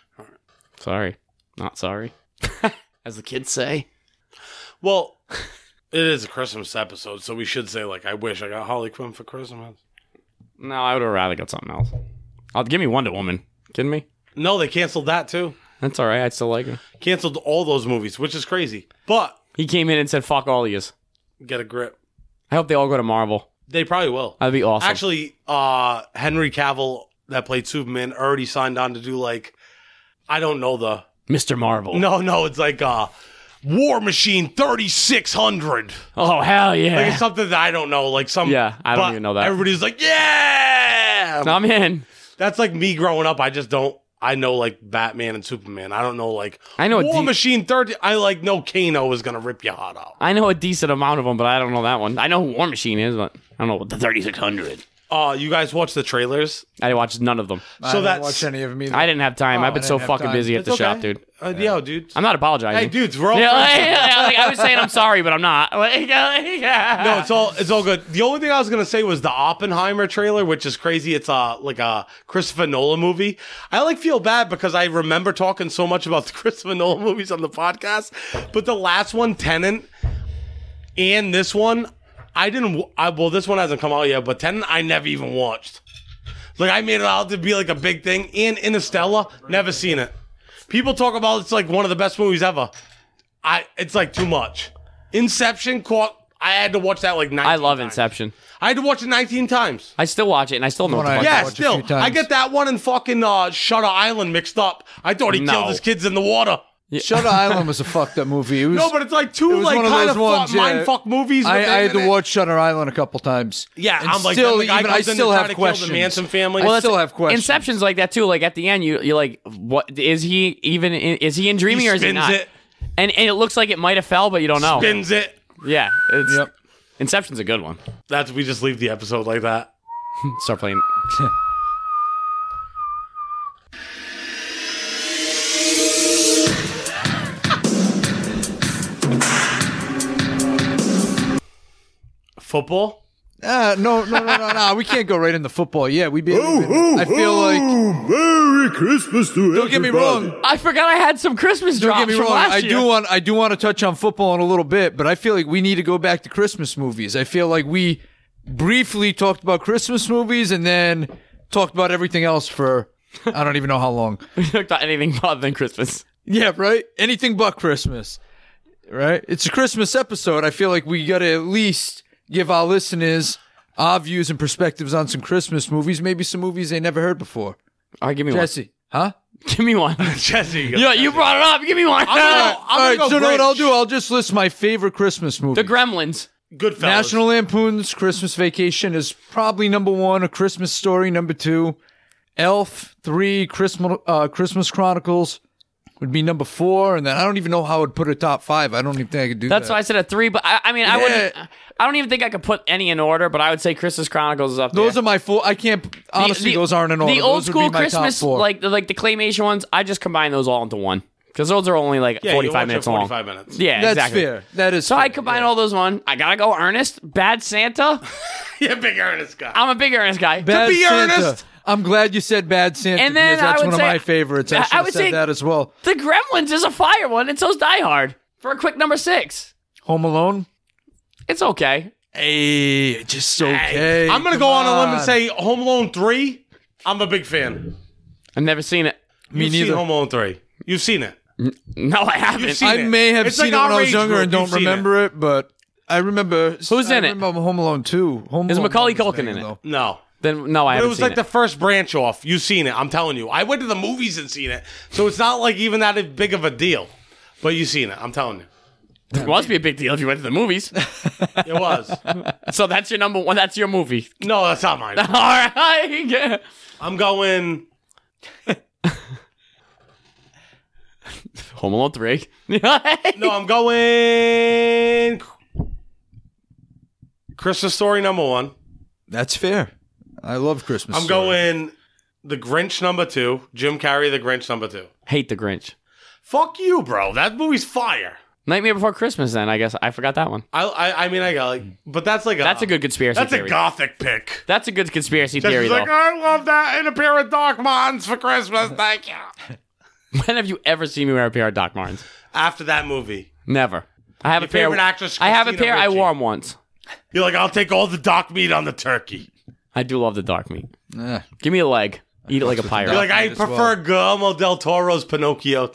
Sorry, not sorry, as the kids say. Well, it is a Christmas episode, so we should say like, I wish I got Harley Quinn for Christmas. No, I would have rather got something else. Give me Wonder Woman. Kidding me? No, they canceled that too. That's all right. I still like her. Canceled all those movies, which is crazy. But He came in and said, "Fuck all of yous." get a grip. I hope they all go to Marvel. They probably will. That'd be awesome. Actually, Henry Cavill that played Superman already signed on to do like, I don't know the. Mr. Marvel. No, it's like War Machine 3600. Oh hell yeah! Like it's something that I don't know. Like some. Yeah, I don't but even know that. Everybody's like, yeah. I'm in. That's like me growing up. I just don't. I know like Batman and Superman. I don't know like. I know a War de- Machine 30. I like know Kano is gonna rip your heart out. I know a decent amount of them, but I don't know that one. I know who War Machine is, but I don't know what the 3600. You guys watch the trailers? I watched none of them. I So didn't that's- watch any of them either. I didn't have time. I've been I so didn't have fucking time. busy at the It's shop, okay. dude. Yo, dude. I'm not apologizing. Hey, dudes, we're all Yeah, friends. I was saying I'm sorry, but I'm not. No, it's all good. The only thing I was gonna say was the Oppenheimer trailer, which is crazy. It's like a Christopher Nolan movie. I feel bad because I remember talking so much about the Christopher Nolan movies on the podcast, but the last one, Tenet, and this one, well, this one hasn't come out yet, but Tenet I never even watched. I made it out to be a big thing. And Interstellar, never seen it. People talk about it's one of the best movies ever. It's too much. Inception I had to watch that 19 I love times. Inception. I had to watch it 19 times. I still watch it, and I still know what the When fuck. I- Yeah, watch a still. few times. I get that one and fucking Shutter Island mixed up. I thought he No. killed his kids in the water. Shutter Island was a fucked up movie. It was, No, but it's two it was one of kind those of ones, yeah. mind fuck movies. I with had to it. watch Shutter Island a couple times. Yeah, And I'm still, the guy even I comes in to still try have to kill the questions. Manson family. I Well, still have questions. Inception's like that too. At the end, you're like, what is he even? Is he in dreaming he or is he spins not? it, And it looks like it might have fell, but you don't know. spins it. Yeah, it's, Yep. Inception's a good one. We just leave the episode like that. Start playing. Football? No. We can't go right into football. Yeah, we I feel like. Merry Christmas to Don't get me wrong. I forgot I had some Christmas Don't drops get me from wrong. last I year. do want to touch on football in a little bit, but I feel like we need to go back to Christmas movies. I feel like we briefly talked about Christmas movies and then talked about everything else for I don't even know how long. We talked about anything other than Christmas. Yeah, right? Anything but Christmas. Right? It's a Christmas episode. I feel like we got to at least give our listeners our views and perspectives on some Christmas movies, maybe some movies they never heard before. All right, give me Jesse, huh? one. Give me one. Jesse, Yeah, you brought it up. Give me one. I'm All right, gonna so go know what I'll Grinch. do? I'll just list my favorite Christmas movies. The Gremlins. Goodfellas. National Lampoon's Christmas Vacation is probably number 1. A Christmas Story, number 2. Elf, 3. Christmas Chronicles would be number 4. And then I don't even know how I would put a top 5. I don't even think I could do That's that. why I said a 3. But I mean, I wouldn't. I don't even think I could put any in order. But I would say Christmas Chronicles is up there. Those are my 4. I can't, honestly, those aren't in order. The old Those would school be my Christmas, top 4. like the claymation ones. I just combine those all into one because those are only like Yeah, you 45 watch it minutes long. 45 minutes. Yeah, That's exactly. fair. That is So fair. I combine all those one. I gotta go Ernest, Bad Santa. Yeah, big earnest guy. I'm a big Ernest guy. Bad be Santa. earnest. I'm glad you said Bad Santa And then because that's I would one of say- my favorites. I I should have would said say- that as well. The Gremlins is a fire one, and so's Die Hard for a quick number 6. Home Alone. It's okay. Hey, just okay. I'm gonna Come go on a limb and say Home Alone 3. I'm a big fan. I've never seen it. You've neither. seen Home Alone 3. You've seen it. No, I haven't. You've seen I it. may have It's seen like it when our I was age younger group. and don't You've seen remember it, but I remember. Who's in I it? remember Home Alone 2. Home Is Alone Macaulay 1 was Culkin in banging, it? though. No. Then no, I But haven't it was seen like it. the first branch off. You've seen it. I'm telling you. I went to the movies and seen it. So it's not like even that big of a deal. But you've seen it. I'm telling you. It must be a big deal if you went to the movies. It was. So that's your number 1. That's your movie. No, that's not mine. All right. I'm going. Home Alone 3. No, I'm going. Christmas Story number 1. That's fair. I love Christmas. I'm Story. going The Grinch number 2. Jim Carrey, The Grinch number 2. Hate the Grinch. Fuck you, bro. That movie's fire. Nightmare Before Christmas. Then I guess I forgot that one. I mean, I got but that's like That's a good conspiracy That's theory. a gothic pick. That's a good conspiracy Just theory, though. like, I love that in a pair of Doc Martens for Christmas. Thank you. When have you ever seen me wear a pair of Doc Martens? After that movie, Never. I have Your a pair. favorite actress, I have a Christina pair. I Ricci. wore them once. you're like, I'll take all the Doc meat on the turkey. I do love the dark meat. Eh. Give me a leg. Eat it like a pirate. You're like, I meat as prefer well. Guillermo del Toro's Pinocchio.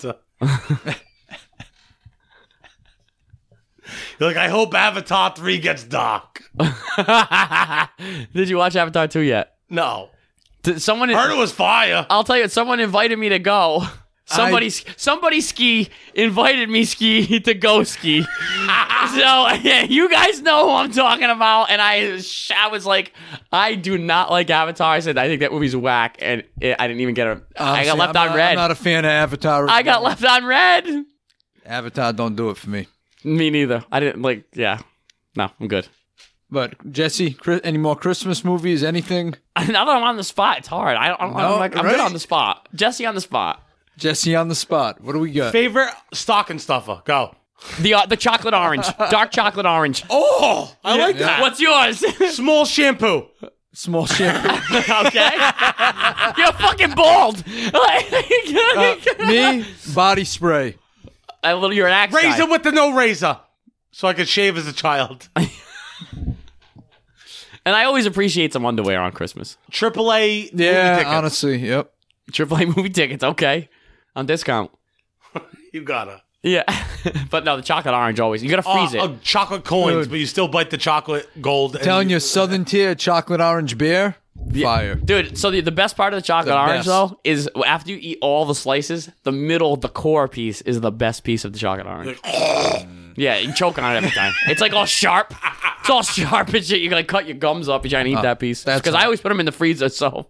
You're like, I hope Avatar 3 gets Doc. Did you watch Avatar 2 yet? No. Someone. Heard it was fire. I'll tell you, someone invited me to go. Somebody ski invited me to go ski. So yeah, you guys know who I'm talking about. And I was like, I do not like Avatar. I said I think that movie's whack, and I didn't even get it. I got left on red. I'm not a fan of Avatar. I got left on red. Avatar don't do it for me. Me neither. I didn't like. Yeah, no, I'm good. But Jesse, any more Christmas movies? Anything? Now that I'm on the spot, it's hard. I'm good on the spot. Jesse on the spot. Jesse on the spot. What do we got? Favorite stocking stuffer? Go. The chocolate orange, dark chocolate orange. Oh, I like that. What's yours? Small shampoo. Small shampoo. Okay. You're fucking bald. Me, body spray. You're an axe Razor guy. with the no razor, so I could shave as a child. And I always appreciate some underwear on Christmas. AAA. movie Yeah, tickets. honestly, yep. AAA movie tickets, okay, on discount. You gotta. Yeah, but no, the chocolate orange always. You gotta freeze it. Chocolate coins, Dude. but you still bite the chocolate gold. and Telling you, Southern Tier chocolate orange beer, fire. Dude, so the best part of the chocolate The orange, best. though, is after you eat all the slices, the middle, the core piece is the best piece of the chocolate orange. Yeah, you choke on it every time. It's like all sharp. It's all sharp and shit. You're going to cut your gums up and trying to eat that piece. that's Because I always put them in the freezer, so.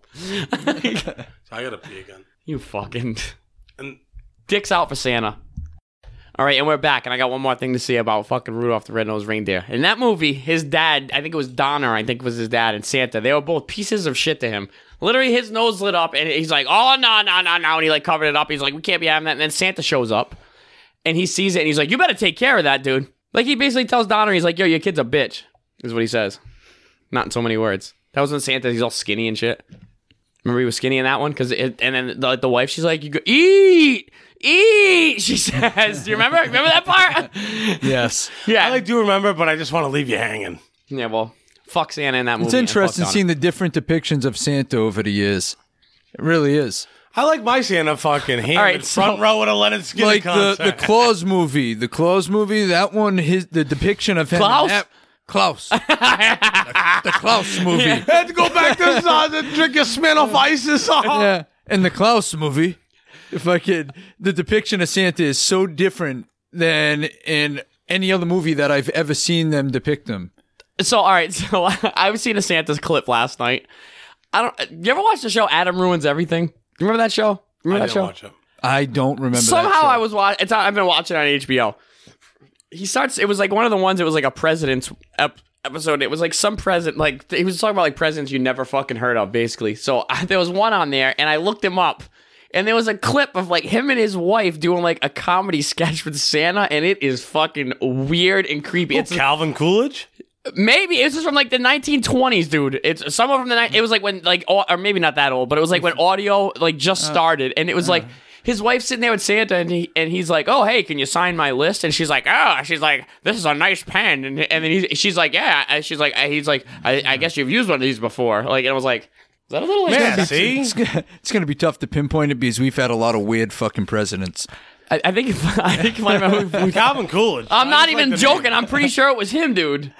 I gotta pee again. You fucking. And Dick's out for Santa. All right, and we're back, and I got one more thing to say about fucking Rudolph the Red-Nosed Reindeer. In that movie, his dad, I think it was Donner, I think it was his dad, and Santa, they were both pieces of shit to him. Literally, his nose lit up, and he's like, oh, no, and he, like, covered it up. He's like, we can't be having that. And then Santa shows up, and he sees it, and he's like, you better take care of that, dude. Like, he basically tells Donner, he's like, yo, your kid's a bitch, is what he says. Not in so many words. That was when Santa, he's all skinny and shit. Remember he was skinny in that one? And then the wife, she's like, you go, eat, she says. Do you remember? Remember that part? Yes. Yeah. I do remember, but I just want to leave you hanging. Yeah, well, fuck Santa in that movie. It's interesting and fuck seeing the different depictions of Santa over the years. It really is. I like my Santa fucking hand All right, in front so- row at a Leonard Skinner Like concert. the Claus movie. The Claus movie, that one, the depiction of him. Klaus? Klaus. the Klaus movie. Had to go back to drink your Smirnoff Ices. Yeah. And the Klaus movie, if I could, the depiction of Santa is so different than in any other movie that I've ever seen them depict him. So, all right. So, I was seeing a Santa's clip last night. You ever watch the show Adam Ruins Everything? You remember that show? Remember that show? Watch it. I don't remember Somehow that show. I was watching. I've been watching it on HBO. He starts. It was like one of the ones. It was like a president's episode. It was like some president. Like he was talking about like presidents you never fucking heard of, basically. So there was one on there, and I looked him up, and there was a clip of like him and his wife doing like a comedy sketch with Santa, and it is fucking weird and creepy. It's Calvin Coolidge? maybe it's just from like the 1920s, dude. It's somewhere from the it was like when like or maybe not that old, but it was like when audio like just started, and it was like. His wife's sitting there with Santa, and he's like, "Oh, hey, can you sign my list?" And she's like, "This is a nice pen." And then she's like, "Yeah." And she's like, "He's like, I guess you've used one of these before." Like, and I was like, "Is that a little?" Like, Yeah, see? It's going to be tough to pinpoint it because we've had a lot of weird fucking presidents. I think if I remember, Calvin Coolidge. I'm not I just even like the joking. name. I'm pretty sure it was him, dude.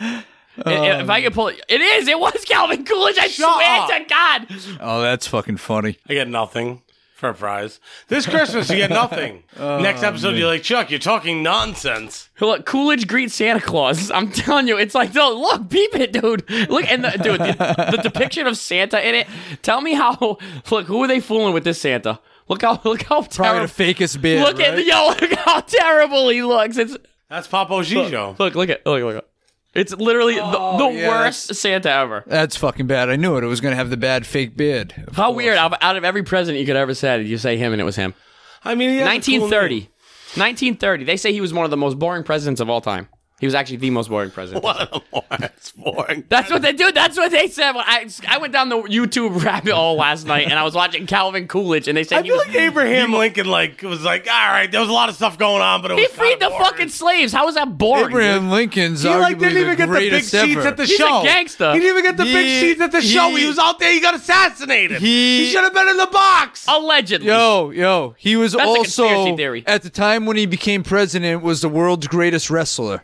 If I could pull it, it was Calvin Coolidge. I swear up. to God. Oh, that's fucking funny. I get nothing for a prize. This Christmas, you get nothing. Next episode, you're like, Chuck, you're talking nonsense. Look, Coolidge greets Santa Claus. I'm telling you, it's like, no, look, beep it, dude. Look, and the depiction of Santa in it. Tell me how. Look, who are they fooling with this Santa? Look how Probably terrible. the fakest beard, Look right? look how terrible he looks. It's That's Papo Gijo. look. It's literally the yeah, worst Santa ever. That's fucking bad. I knew it. It was going to have the bad fake beard. Of How course. weird! Out of every president you could ever say, you say him, and it was him. I mean, he has a cool 1930. name. 1930. They say he was one of the most boring presidents of all time. He was actually the most boring president. That's boring. That's what they do. That's what they said. I went down the YouTube rabbit hole last night, and I was watching Calvin Coolidge, and they said I feel like Abraham Lincoln was like, all right, there was a lot of stuff going on, but it was he freed the kinda boring. fucking slaves. How is that boring? Abraham Lincoln's He arguably didn't even the get the big greatest seats ever. at the He's a show. gangster. He didn't even get the big seats at the show. He was out there. He got assassinated. He should have been in the box. Allegedly. Yo, he was That's a conspiracy also theory. at the time when he became president was the world's greatest wrestler.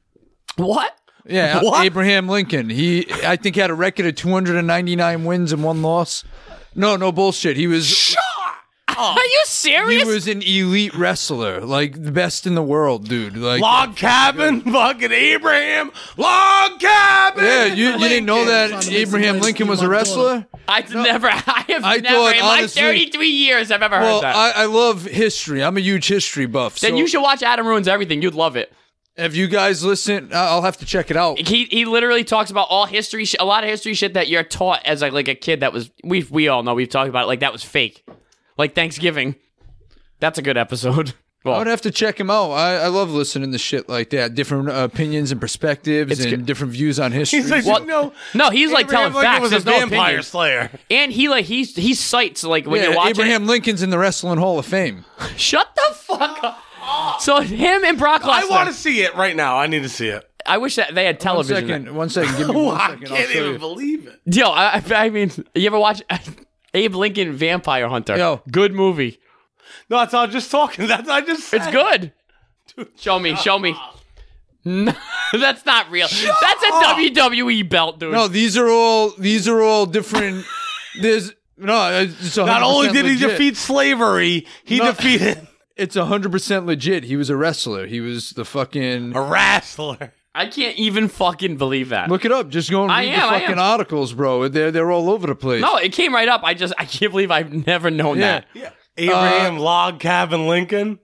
What? Yeah, What? Abraham Lincoln. He I think had a record of 299 wins and 1 loss. No bullshit. He was Are you serious? he was an elite wrestler, like the best in the world, dude. Like Log cabin, fucking Abraham. Log cabin. yeah, you didn't know that Abraham Lincoln was a wrestler? I have never I in thought, my honestly- 33 years I've ever Well, heard that. I love history. I'm a huge history buff. Then so you should watch Adam Ruins Everything. You'd love it. Have you guys listened? I'll have to check it out. He literally talks about all history, a lot of history shit that you're taught as like a kid that was, we all know, we've talked about it, like that was fake. Like Thanksgiving. That's a good episode. Well, I would have to check him out. I love listening to shit like that. Different opinions and perspectives and different views on history. He's like, no, he's like Abraham telling Lincoln facts. was a There's no vampire opinion. slayer. And he cites like when you're watching. Abraham Lincoln's in the Wrestling Hall of Fame. Shut the fuck up. So him and Brock Lesnar. I want to see it right now. I need to see it. I wish that they had television. One second. Give me 1 I second. I'll can't show even you. believe it. Yo, I mean, you ever watch Abe Lincoln Vampire Hunter? Yo. Good movie. No, that's all just talking. That's I just said. It's good. Show me. No, that's not real. That's a WWE belt, dude. No, these are all different. There's it's 100% Not only did he legit. defeat slavery, he defeated It's 100% legit. He was a wrestler. He was the fucking. a wrestler. I can't even fucking believe that. Look it up. Just go and read the fucking articles, bro. They're all over the place. No, it came right up. I can't believe I've never known that. Yeah. Abraham Log Cabin Lincoln.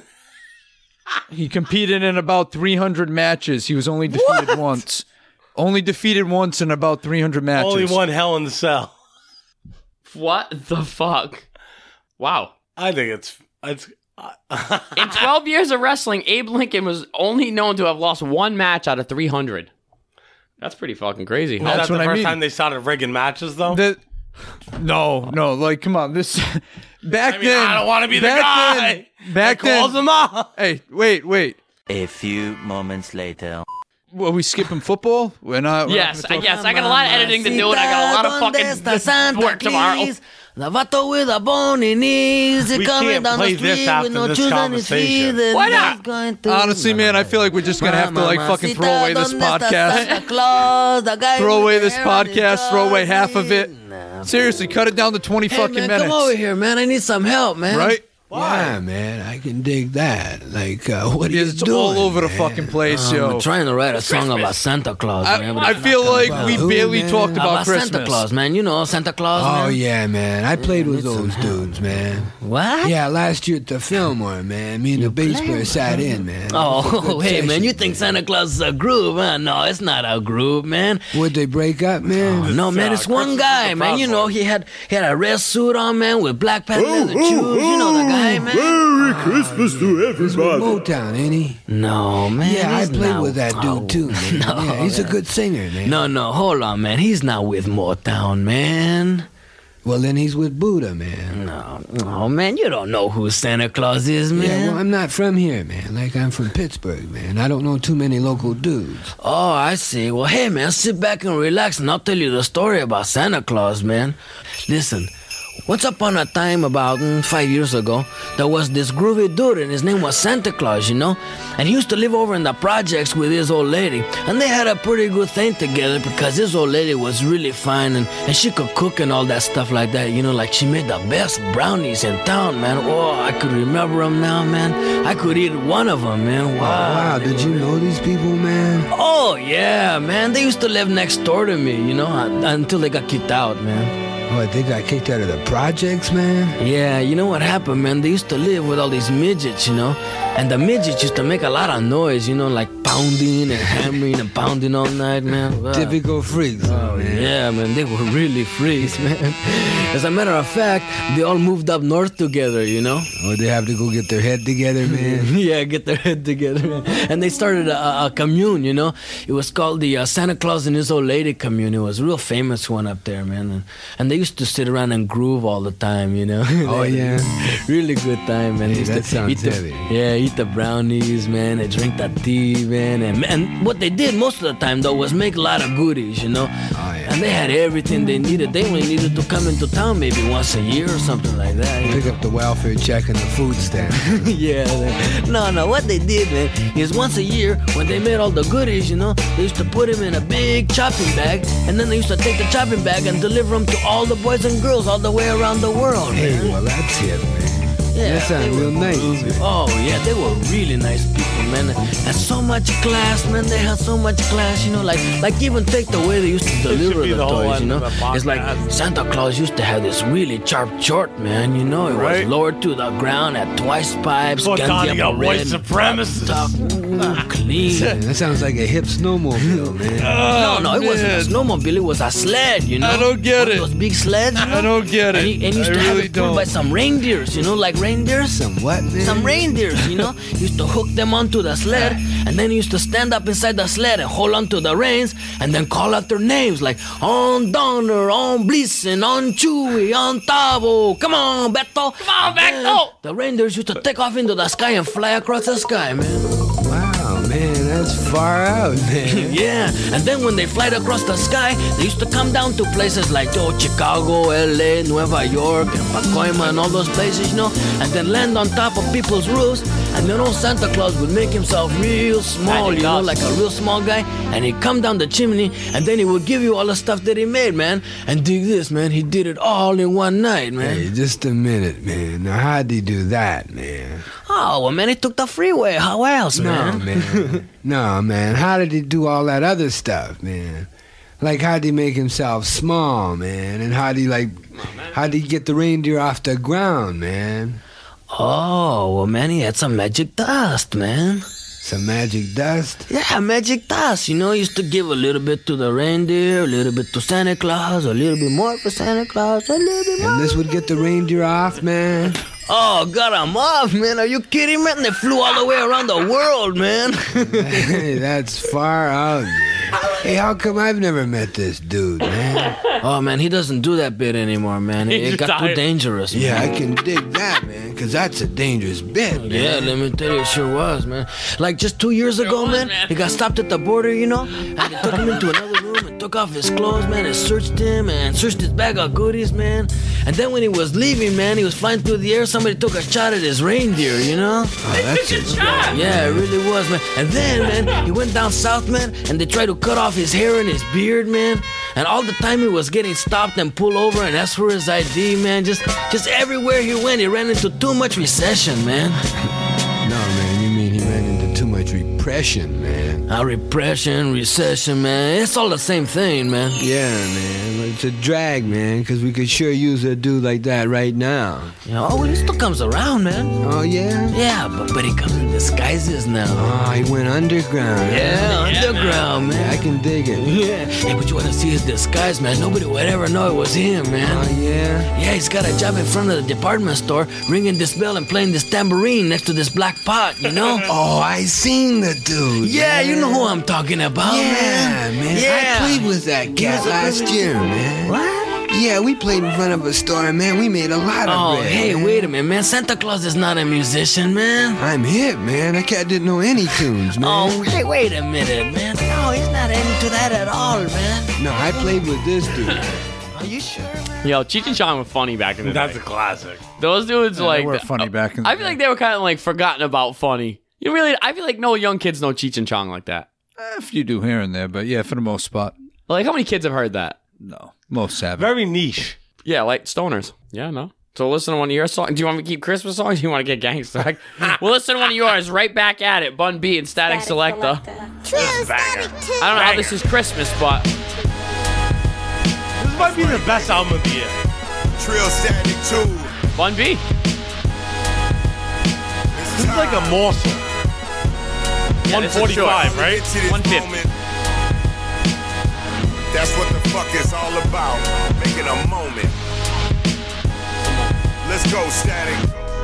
He competed in about 300 matches. He was only defeated once. Only defeated once in about 300 matches. Only one Hell in the Cell. What the fuck? Wow. I think it's In 12 years of wrestling, Abe Lincoln was only known to have lost one match out of 300. That's pretty fucking crazy. That's That's the what I first mean. time they started rigging matches, though. No, like, come on, this back I mean, then. I don't want to be the back guy Then, back that calls then. him out. Hey, wait. A few moments later. Well, we skipping football? We're not. Yes, I got a lot of editing to do, and I got a lot of fucking work tomorrow. The vato with a bony knees. We can't play this after this conversation. Why not? Honestly, man, I feel like we're just gonna have to like fucking throw away this podcast. Throw away this podcast. Throw away half of it. Seriously, cut it down to 20 fucking man, minutes. come over here, man. I need some help, man. Right? Yeah, man, I can dig that. Like, what are you It's doing? all over the man? fucking place, yo. I'm trying to write a song about Santa Claus, man. but I it's feel not like coming we out. Who, barely man? talked about Christmas. Santa Claus, man. You know Santa Claus, Oh, man. yeah, man. I played with those dudes, man. What? Yeah, last year at the Fillmore, man. Me and the bass player sat in, man. Oh, hey, man, you session, think Santa Claus is a group, huh? No, it's not a group, man. Would they break up, man? No, man, it's one Christmas guy, is the man. You Proud know, Boys. he had a red suit on, man, with black patent leather shoes. You know the guy, man. Merry Christmas to He's with everybody. Motown, ain't he? No, man. Yeah, I he's played not- with that dude, Oh, too, man. No, Yeah, he's a good singer, man. No, hold on, man. He's not with Motown, man. Well, then he's with Buddha, man. No, man, you don't know who Santa Claus is, man. Yeah, well, I'm not from here, man. Like, I'm from Pittsburgh, man. I don't know too many local dudes. Oh, I see. Well, hey, man, sit back and relax, and I'll tell you the story about Santa Claus, man. Listen, once upon a time, about 5 years ago, there was this groovy dude, and his name was Santa Claus, you know? And he used to live over in the projects with his old lady. And they had a pretty good thing together because his old lady was really fine, and she could cook and all that stuff like that, you know? Like, she made the best brownies in town, man. Oh, I could remember them now, man. I could eat one of them, man. Wow, did you know these people, man? Oh, yeah, man. They used to live next door to me, you know, until they got kicked out, man. What, they got kicked out of the projects, man? Yeah, you know what happened, man? They used to live with all these midgets, you know? And the midgets used to make a lot of noise, you know, like pounding and hammering and pounding all night, man. Wow. Typical freaks, man. Yeah, man, they were really freaks, man. As a matter of fact, they all moved up north together, you know? Or they have to go get their head together, man. Yeah, get their head together, man. And they started a commune, you know? It was called the Santa Claus and His Old Lady commune. It was a real famous one up there, man. And they used to sit around and groove all the time, you know? Oh, yeah? Really good time, man. Hey, They used that to sounds eat the- heavy. Yeah, eat the brownies, man. They drink the tea, man. And what they did most of the time, though, was make a lot of goodies, you know? Oh, yeah. And they had everything they needed. They only needed to come into town maybe once a year or something like that. you know? Pick up the welfare check and the food stamp. Yeah. No. What they did, man, is once a year when they made all the goodies, you know, they used to put them in a big chopping bag, and then they used to take the chopping bag and deliver them to all the boys and girls all the way around the world, Hey, man. well, that's it, man. Yeah, That sounds they were real nice, groovy. man. Oh, yeah, they were really nice people, beautiful, man. And so much class, man. They had so much class, you know, like even take the way they used to deliver be the the whole toys, you end know. of the It's like podcast. Santa Claus used to have this really sharp short, man, you know. It Right. was lowered to the ground, had twice pipes, Look, guns Donnie, a up white red, supremacist. top, ooh, clean. Man, that sounds like a hip snowmobile, man. No, it wasn't a snowmobile. It was a sled, you know. I don't get One of it. Those big sleds. You know? I don't get it. And he used I to have really it pulled by don't. some reindeers, you know, like reindeers. Some what, man? Some reindeers, you know. He used to hook them onto the sled, and then he used to stand up inside the sled and hold onto the reins, and then call out their names like on Donner, on Blitzen, on Chewy, on Tavo. Come on, Beto. Come on, Beto. The reindeers used to take off into the sky and fly across the sky, man. Wow, man, that's far out, man. Yeah, and then when they fly across the sky, they used to come down to places like Chicago, LA, Nueva York, and Pacoima, and all those places, you know, and then land on top of people's roofs. And then old Santa Claus would make himself real small, you know, like a real small guy, and he'd come down the chimney, and then he would give you all the stuff that he made, man. And dig this, man, he did it all in one night, man. Hey, just a minute, man. Now, how'd he do that, man? Oh, well, man, he took the freeway. How else, No, man? man. No, man. How did he do all that other stuff, man? Like, how'd he make himself small, man? And how'd he get the reindeer off the ground, man? Oh, well, man, he had some magic dust, man. Some magic dust? Yeah, magic dust. You know, he used to give a little bit to the reindeer, a little bit to Santa Claus, a little bit more for Santa Claus, a little bit more. And this would get the reindeer off, man? Oh, got him off, man. Are you kidding, man? They flew all the way around the world, man. Hey, that's far out, man. Hey, how come I've never met this dude, man? Oh, man, he doesn't do that bit anymore, man. It He's got too retired. dangerous, man. Yeah, I can dig that, man, because that's a dangerous bit, man. Yeah, let me tell you, it sure was, man. Like just 2 years ago, man, he got stopped at the border, you know, and they took him into another room and took off his clothes, man, and searched him and searched his bag of goodies, man. And then when he was leaving, man, he was flying through the air. Somebody took a shot at his reindeer, you know. Oh, that's it. Yeah, it really was, man. And then, man, he went down south, man, and they tried to cut off his hair and his beard, man. And all the time he was getting stopped and pulled over and asked for his ID, man. Just everywhere he went, he ran into too much recession, man. No, man, you mean he ran into too much repression, man. Repression, recession, man. It's all the same thing, man. Yeah, man. It's a drag, man, because we could sure use a dude like that right now. You know, oh, well, he still comes around, man. Oh, yeah? Yeah, but he comes in disguises now. Oh, he went underground. Yeah, underground, Yeah, man. I can dig it. Yeah, hey, but you want to see his disguise, man? Nobody would ever know it was him, man. Oh, yeah? Yeah, he's got a job in front of the department store, ringing this bell and playing this tambourine next to this black pot, you know? Oh, I seen the dude. Yeah, you know who I'm talking about, Yeah, man. Yeah. I played with that cat last year, man. What? Yeah, we played in front of a store, man. We made a lot of Oh, bread. hey, man. wait a minute, man. Santa Claus is not a musician, man. I'm hip, man. That cat didn't know any tunes, man. Oh, hey, wait a minute, man. No, he's not into that at all, man. No, I played with this dude. Are you sure, man? Yo, Cheech and Chong were funny back in the That's day. a classic. Those dudes, like, were funny back in the I feel day. like they were kind of like forgotten about funny. You really, I feel like no young kids know Cheech and Chong like that. If you do here and there, but yeah, for the most part, Like, how many kids have heard that? no. Most haven't. Very niche. Yeah, like stoners. Yeah, no. So listen to one of your songs. Do you want me to keep Christmas songs? Or do you want to get gangsta? We'll listen to one of yours. Right back at it. Bun B and Static Selector. True Static too. I don't know how this is Christmas, but This might be the best album of the year. Trill Static 2. Bun B. This is like a morsel. Yeah, this is short. 145, right? 150. That's what the fuck it's all about. Making a moment. Let's go, Static.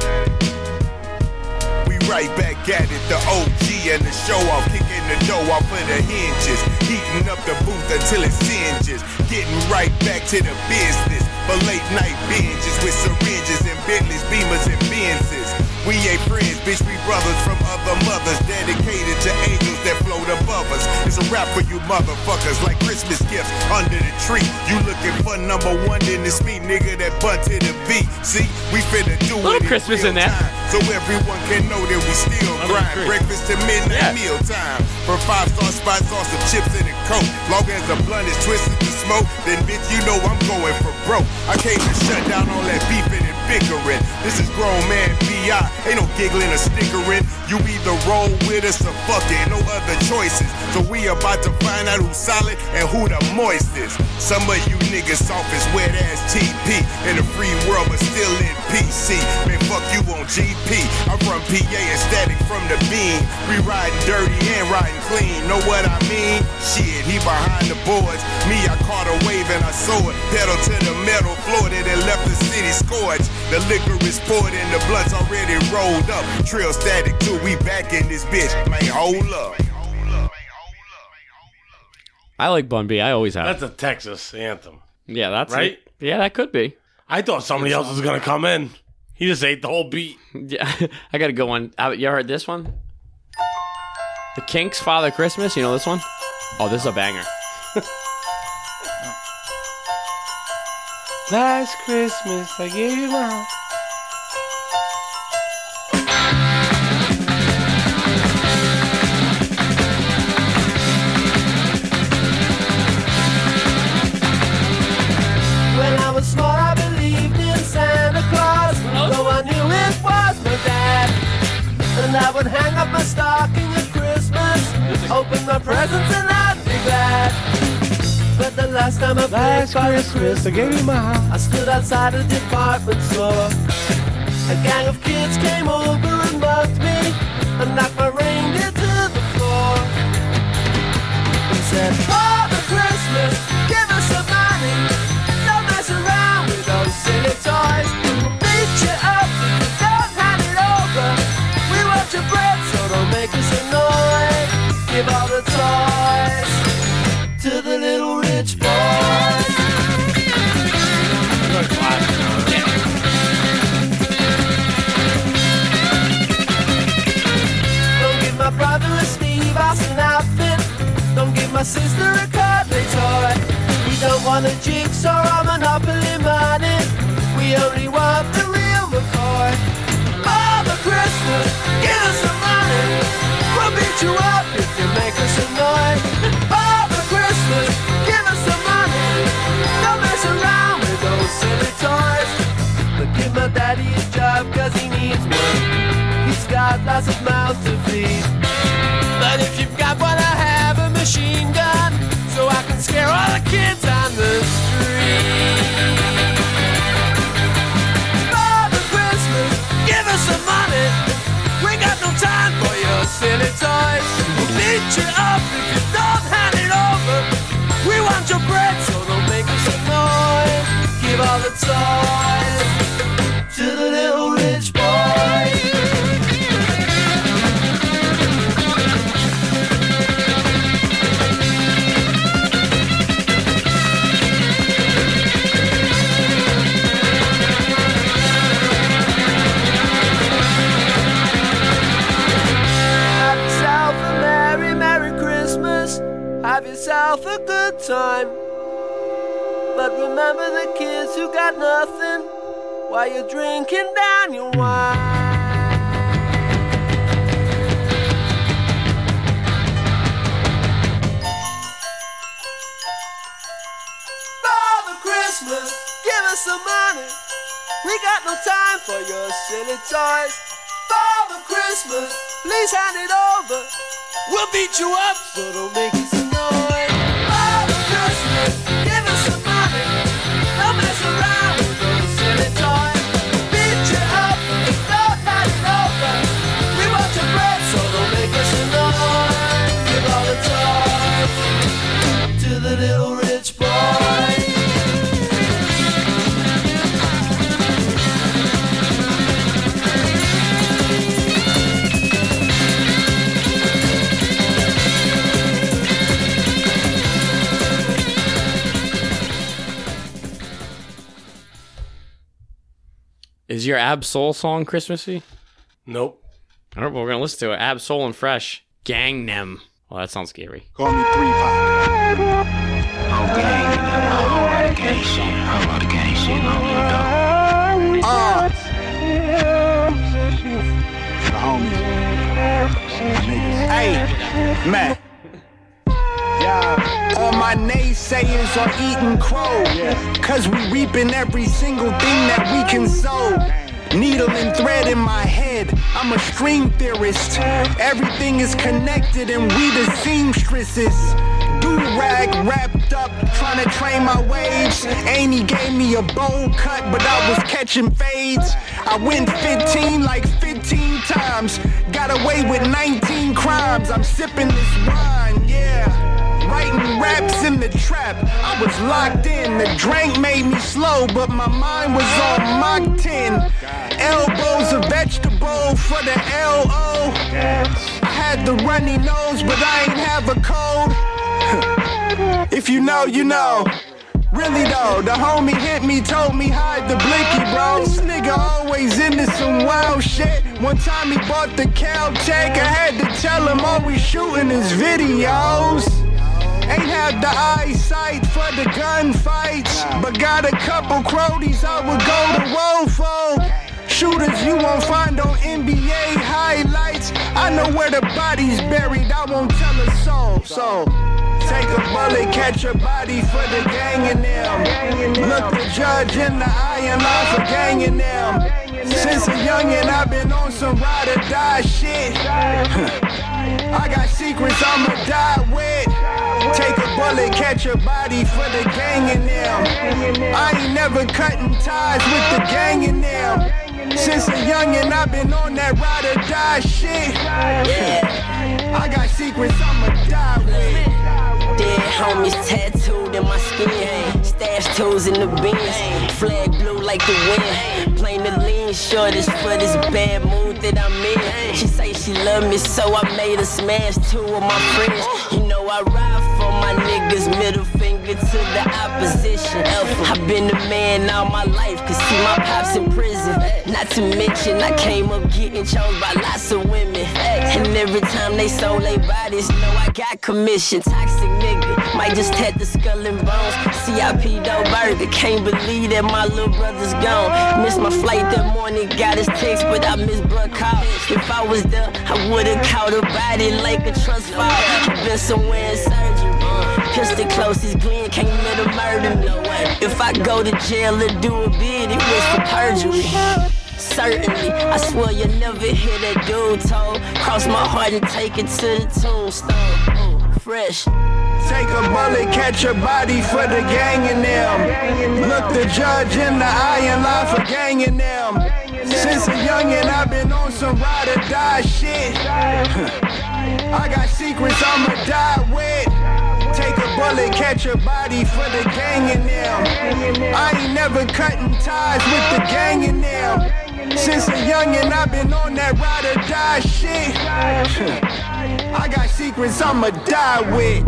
We right back at it. The OG and the show off. Kicking the dough off of the hinges. Heating up the booth until it singes. Getting right back to the business. For late night binges with syringes and Bentleys, Beamers, and Benzes. We ain't friends, bitch, we brothers from other mothers. Dedicated to angels that float above us. It's a rap for you motherfuckers, like Christmas gifts under the tree. You looking for number one, then it's me, nigga, that bunt to the beat. See, we finna do Little it in Christmas real in there. time, so everyone can know that we still grind. tree. Breakfast to midnight Yeah. meal time. From 5-star spots on some chips and a coke. Long as the blunt is twisted to smoke, then bitch, you know I'm going for broke. I came to shut down all that beefing and bickering. This is grown man B.I. Ain't no giggling or snickering. You either roll with us or fuck it, no other choices. So we about to find out who's solid and who the moistest. Some of you niggas soft as wet ass TP. In the free world but still in PC. Man, fuck you on GP. I'm from PA and static from the beam. We riding dirty and riding clean. Know what I mean? Shit, he behind the boards. Me, I caught a wave and I saw it. Pedal to the metal, floored it and left the city scorched. The liquor is poured and the blood's already rolled up. Trail static too, we back in this bitch. Man, hold up. I like Bun B. I always have. That's a Texas anthem. Yeah, that's right. It. Yeah, that could be. I thought somebody else was gonna come in. He just ate the whole beat. Yeah, I got to go one. You ever heard this one? The Kinks' Father Christmas. You know this one? Oh, this is a banger. Last Christmas, I gave you my heart. When I was small, I believed in Santa Claus, though I knew it was my dad. And I would hang up my stocking at Christmas, open my presents, and I'd be glad. But the last time I played Christmas, I gave you my heart. I stood outside a department store. A gang of kids came over and mugged me and knocked my reindeer to the floor. And said, Father Christmas, give us some money. Don't mess around with those silly toys. We'll beat you up if you don't hand it over. We want your bread, so don't make us annoyed. Give all the toys to the little rich boys. Don't give my brother a Steve Austin outfit. Don't give my sister a cuddly toy. We don't want a jigsaw or Monopoly money. We only want the real McCoy. Father Christmas, give us some money. We'll beat you up if you make us annoyed. Father Christmas, give us some money. Don't mess around with those silly toys. But give my daddy a job cause he needs one. He's got lots of mouths to feed. But if you've got one, I have a machine gun, so I can scare all the kids on the street. Father Christmas, give us some money. We got no time for your silly toys. We'll beat you up if you don't hand it over. We want your bread, so don't make us annoyed. Give all the toys to the little rich boys. Have yourself a good time. But remember the kids who got nothing while you're drinking down your wine. Father Christmas, give us some money. We got no time for your silly toys. Father Christmas, please hand it over. We'll beat you up, so don't make us annoyed. Father Christmas, give us some money. Don't mess around with those silly toys. Beat you up, don't hand it over. We want your bread, so don't make us annoyed. Give all the toys to the little rich boy. Is your Ab Soul song Christmassy? Nope. All right, well, we're going to listen to it. Ab Soul and Fresh. Gangnam. Well, that sounds scary. Call me 3-5. Oh, gang. All that gang shit. All the gang shit. The homies. Niggas. Hey, man. Yeah. my naysayers are eating crow. Cause we reaping every single thing that we can sow. Needle and thread in my head, I'm a string theorist. Everything is connected and we the seamstresses. Do-rag wrapped up, trying to train my waves. Amy gave me a bowl cut, but I was catching fades. I went 15 like 15 times. Got away with 19 crimes. I'm sipping this wine, yeah. Writing raps in the trap, I was locked in. The drink made me slow, but my mind was on Mach 10. Elbows a vegetable for the L.O. I had the runny nose, but I ain't have a cold. If you know, you know. Really though, the homie hit me, told me hide the blicky, bro. This nigga always into some wild shit. One time he bought the Caltech, I had to tell him always shooting his videos. Ain't have the eyesight for the gunfights, but got a couple cronies I would go to roll for. Shooters you won't find on NBA highlights. I know where the body's buried, I won't tell a soul. So take a bullet, catch a body for the gang in them. Look the judge in the eye and lie for ganging them. Since a youngin' I've been on some ride or die shit. I got secrets I'ma die with. Take a bullet, catch a body for the gang in them. I ain't never cutting ties with the gang in them. Since a youngin' I've been on that ride or die shit. I got secrets I'ma die with. Dead homies tattooed in my skin. Stash tools in the bins. Flag blue like the wind. Plain to lean, short is for this bad mood that I'm in. She say she love me, so I made her smash 2 of my friends. You know I ride for my niggas, middle finger to the opposition. I've been the man all my life, cause see my pops in prison. Not to mention I came up getting chose by lots of women. And every time they sold their bodies, know I got commission. Toxic nigga, might just tap the skull and bones. CIP Doe Burger, can't believe that my little brother's gone. Missed my flight that morning, got his text, but I missed bruh call. If I was there, I would've caught a body like a trust fall. I've been somewhere in surgery. Pistol closest Glenn, can't let him murder me. If I go to jail or do a bid, it was for perjury. Certainly, I swear you'll never hear that dude told. Cross my heart and take it to the tombstone. Fresh. Take a bullet, catch a body for the gang in them. Look the judge in the eye and lie for ganging them. Since a youngin' I've been on some ride or die shit. I got secrets I'ma die with. Take a bullet, catch a body for the gang in them. I ain't never cutting ties with the gang in them. Since a youngin' I've been on that ride or die shit. I got secrets I'ma die with.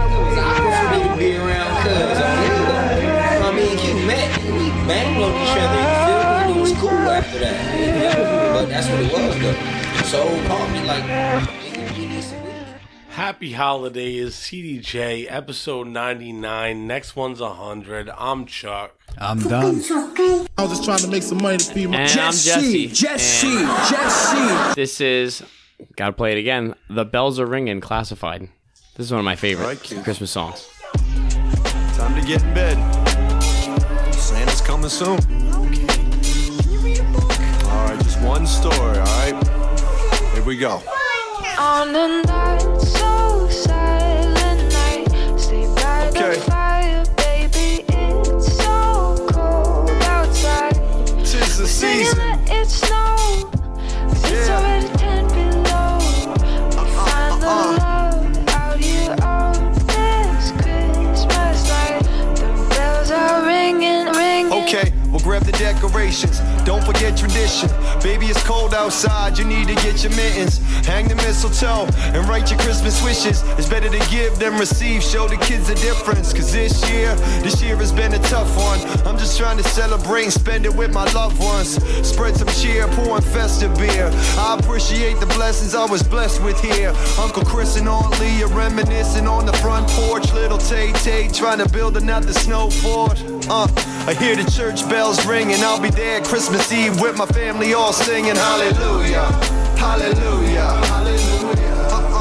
I prefer to be around cuz I mean, Q met, we banged on each other, you feel me? And it was cool after that, you know? But that's what it was though. So called me like, nigga, we need some weed. Happy holidays, CDJ, episode 99. Next one's 100. I'm Chuck. I'm done. I was just trying to make some money to feed my And I'm Jesse. Jesse. This is, gotta play it again, The Bells Are Ringing, Classified. This is one of my favorite Christmas songs. Time to get in bed. Santa's coming soon. Alright, just one story, alright? Here we go. On the night, so silent night, stay by the fire, baby, it's so cold outside. 'Tis the season. It snow, it's already 10 below. Find the love out here on this Christmas night. The bells are ringing, ringing. Okay, we'll grab the decorations. Don't forget tradition. Baby, it's cold outside. You need to get your mittens. Hang the mistletoe and write your Christmas wishes. It's better to give than receive. Show the kids the difference. Cause this year has been a tough one. I'm just trying to celebrate and spend it with my loved ones. Spread some cheer, pouring festive beer. I appreciate the blessings I was blessed with here. Uncle Chris and Aunt Lee are reminiscing on the front porch. Little Tay-Tay trying to build another snow fort. I hear the church bells ringing. I'll be there Christmas Eve with my family all singing hallelujah, hallelujah, hallelujah. I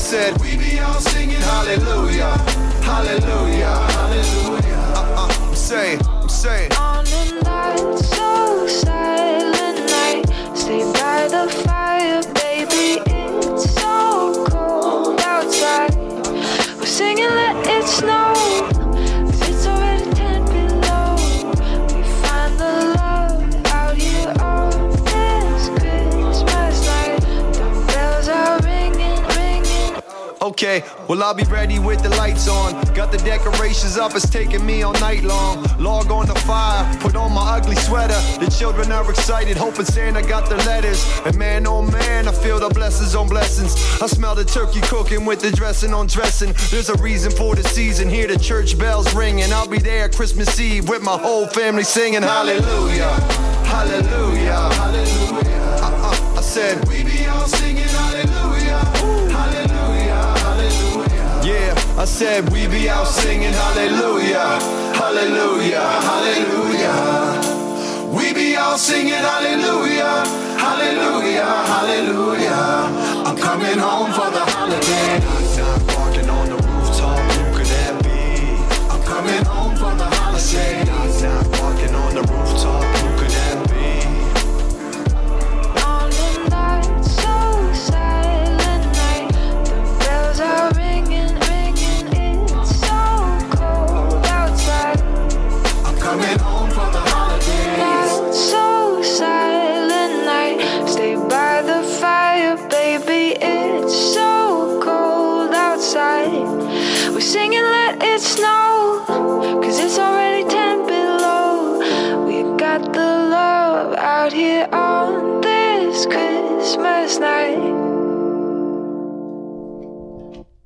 said, we be all singing hallelujah, hallelujah, hallelujah. I'm saying. On a night so silent night, stay by the fire, baby. It's so cold outside. We're singing, let it snow. It's already 10 below. We find the love out here on this Christmas night. The bells are ringing, ringing. Okay, well I'll be ready with the lights on. Got the decorations up, it's taking me all night long. Log on the fire, put on my ugly sweater. The children are excited, hoping Santa got their letters. And man, oh man, I feel the blessings on blessings. I smell the turkey cooking with the dressing on dressing. There's a reason for the season, hear the church bells ringing. I'll be there Christmas Eve with my whole family singing hallelujah, hallelujah, hallelujah. I said, we be all singing hallelujah, hallelujah, hallelujah. Yeah, I said, we be out singing hallelujah, hallelujah, hallelujah. We be out singing hallelujah, hallelujah, hallelujah. I'm coming home for the holiday. Not walking on the rooftop, who could that be? I'm coming home for the holiday. Not walking on the rooftop, who could that be? On a night so silent night, the bells are ringing, ringing. It's so cold outside. I'm coming home for the holidays. Night so silent night, stay by the fire, baby. It's so cold outside. We're singing, let it snow, 'cause it's already 10 below. We got the love out here on this Christmas night.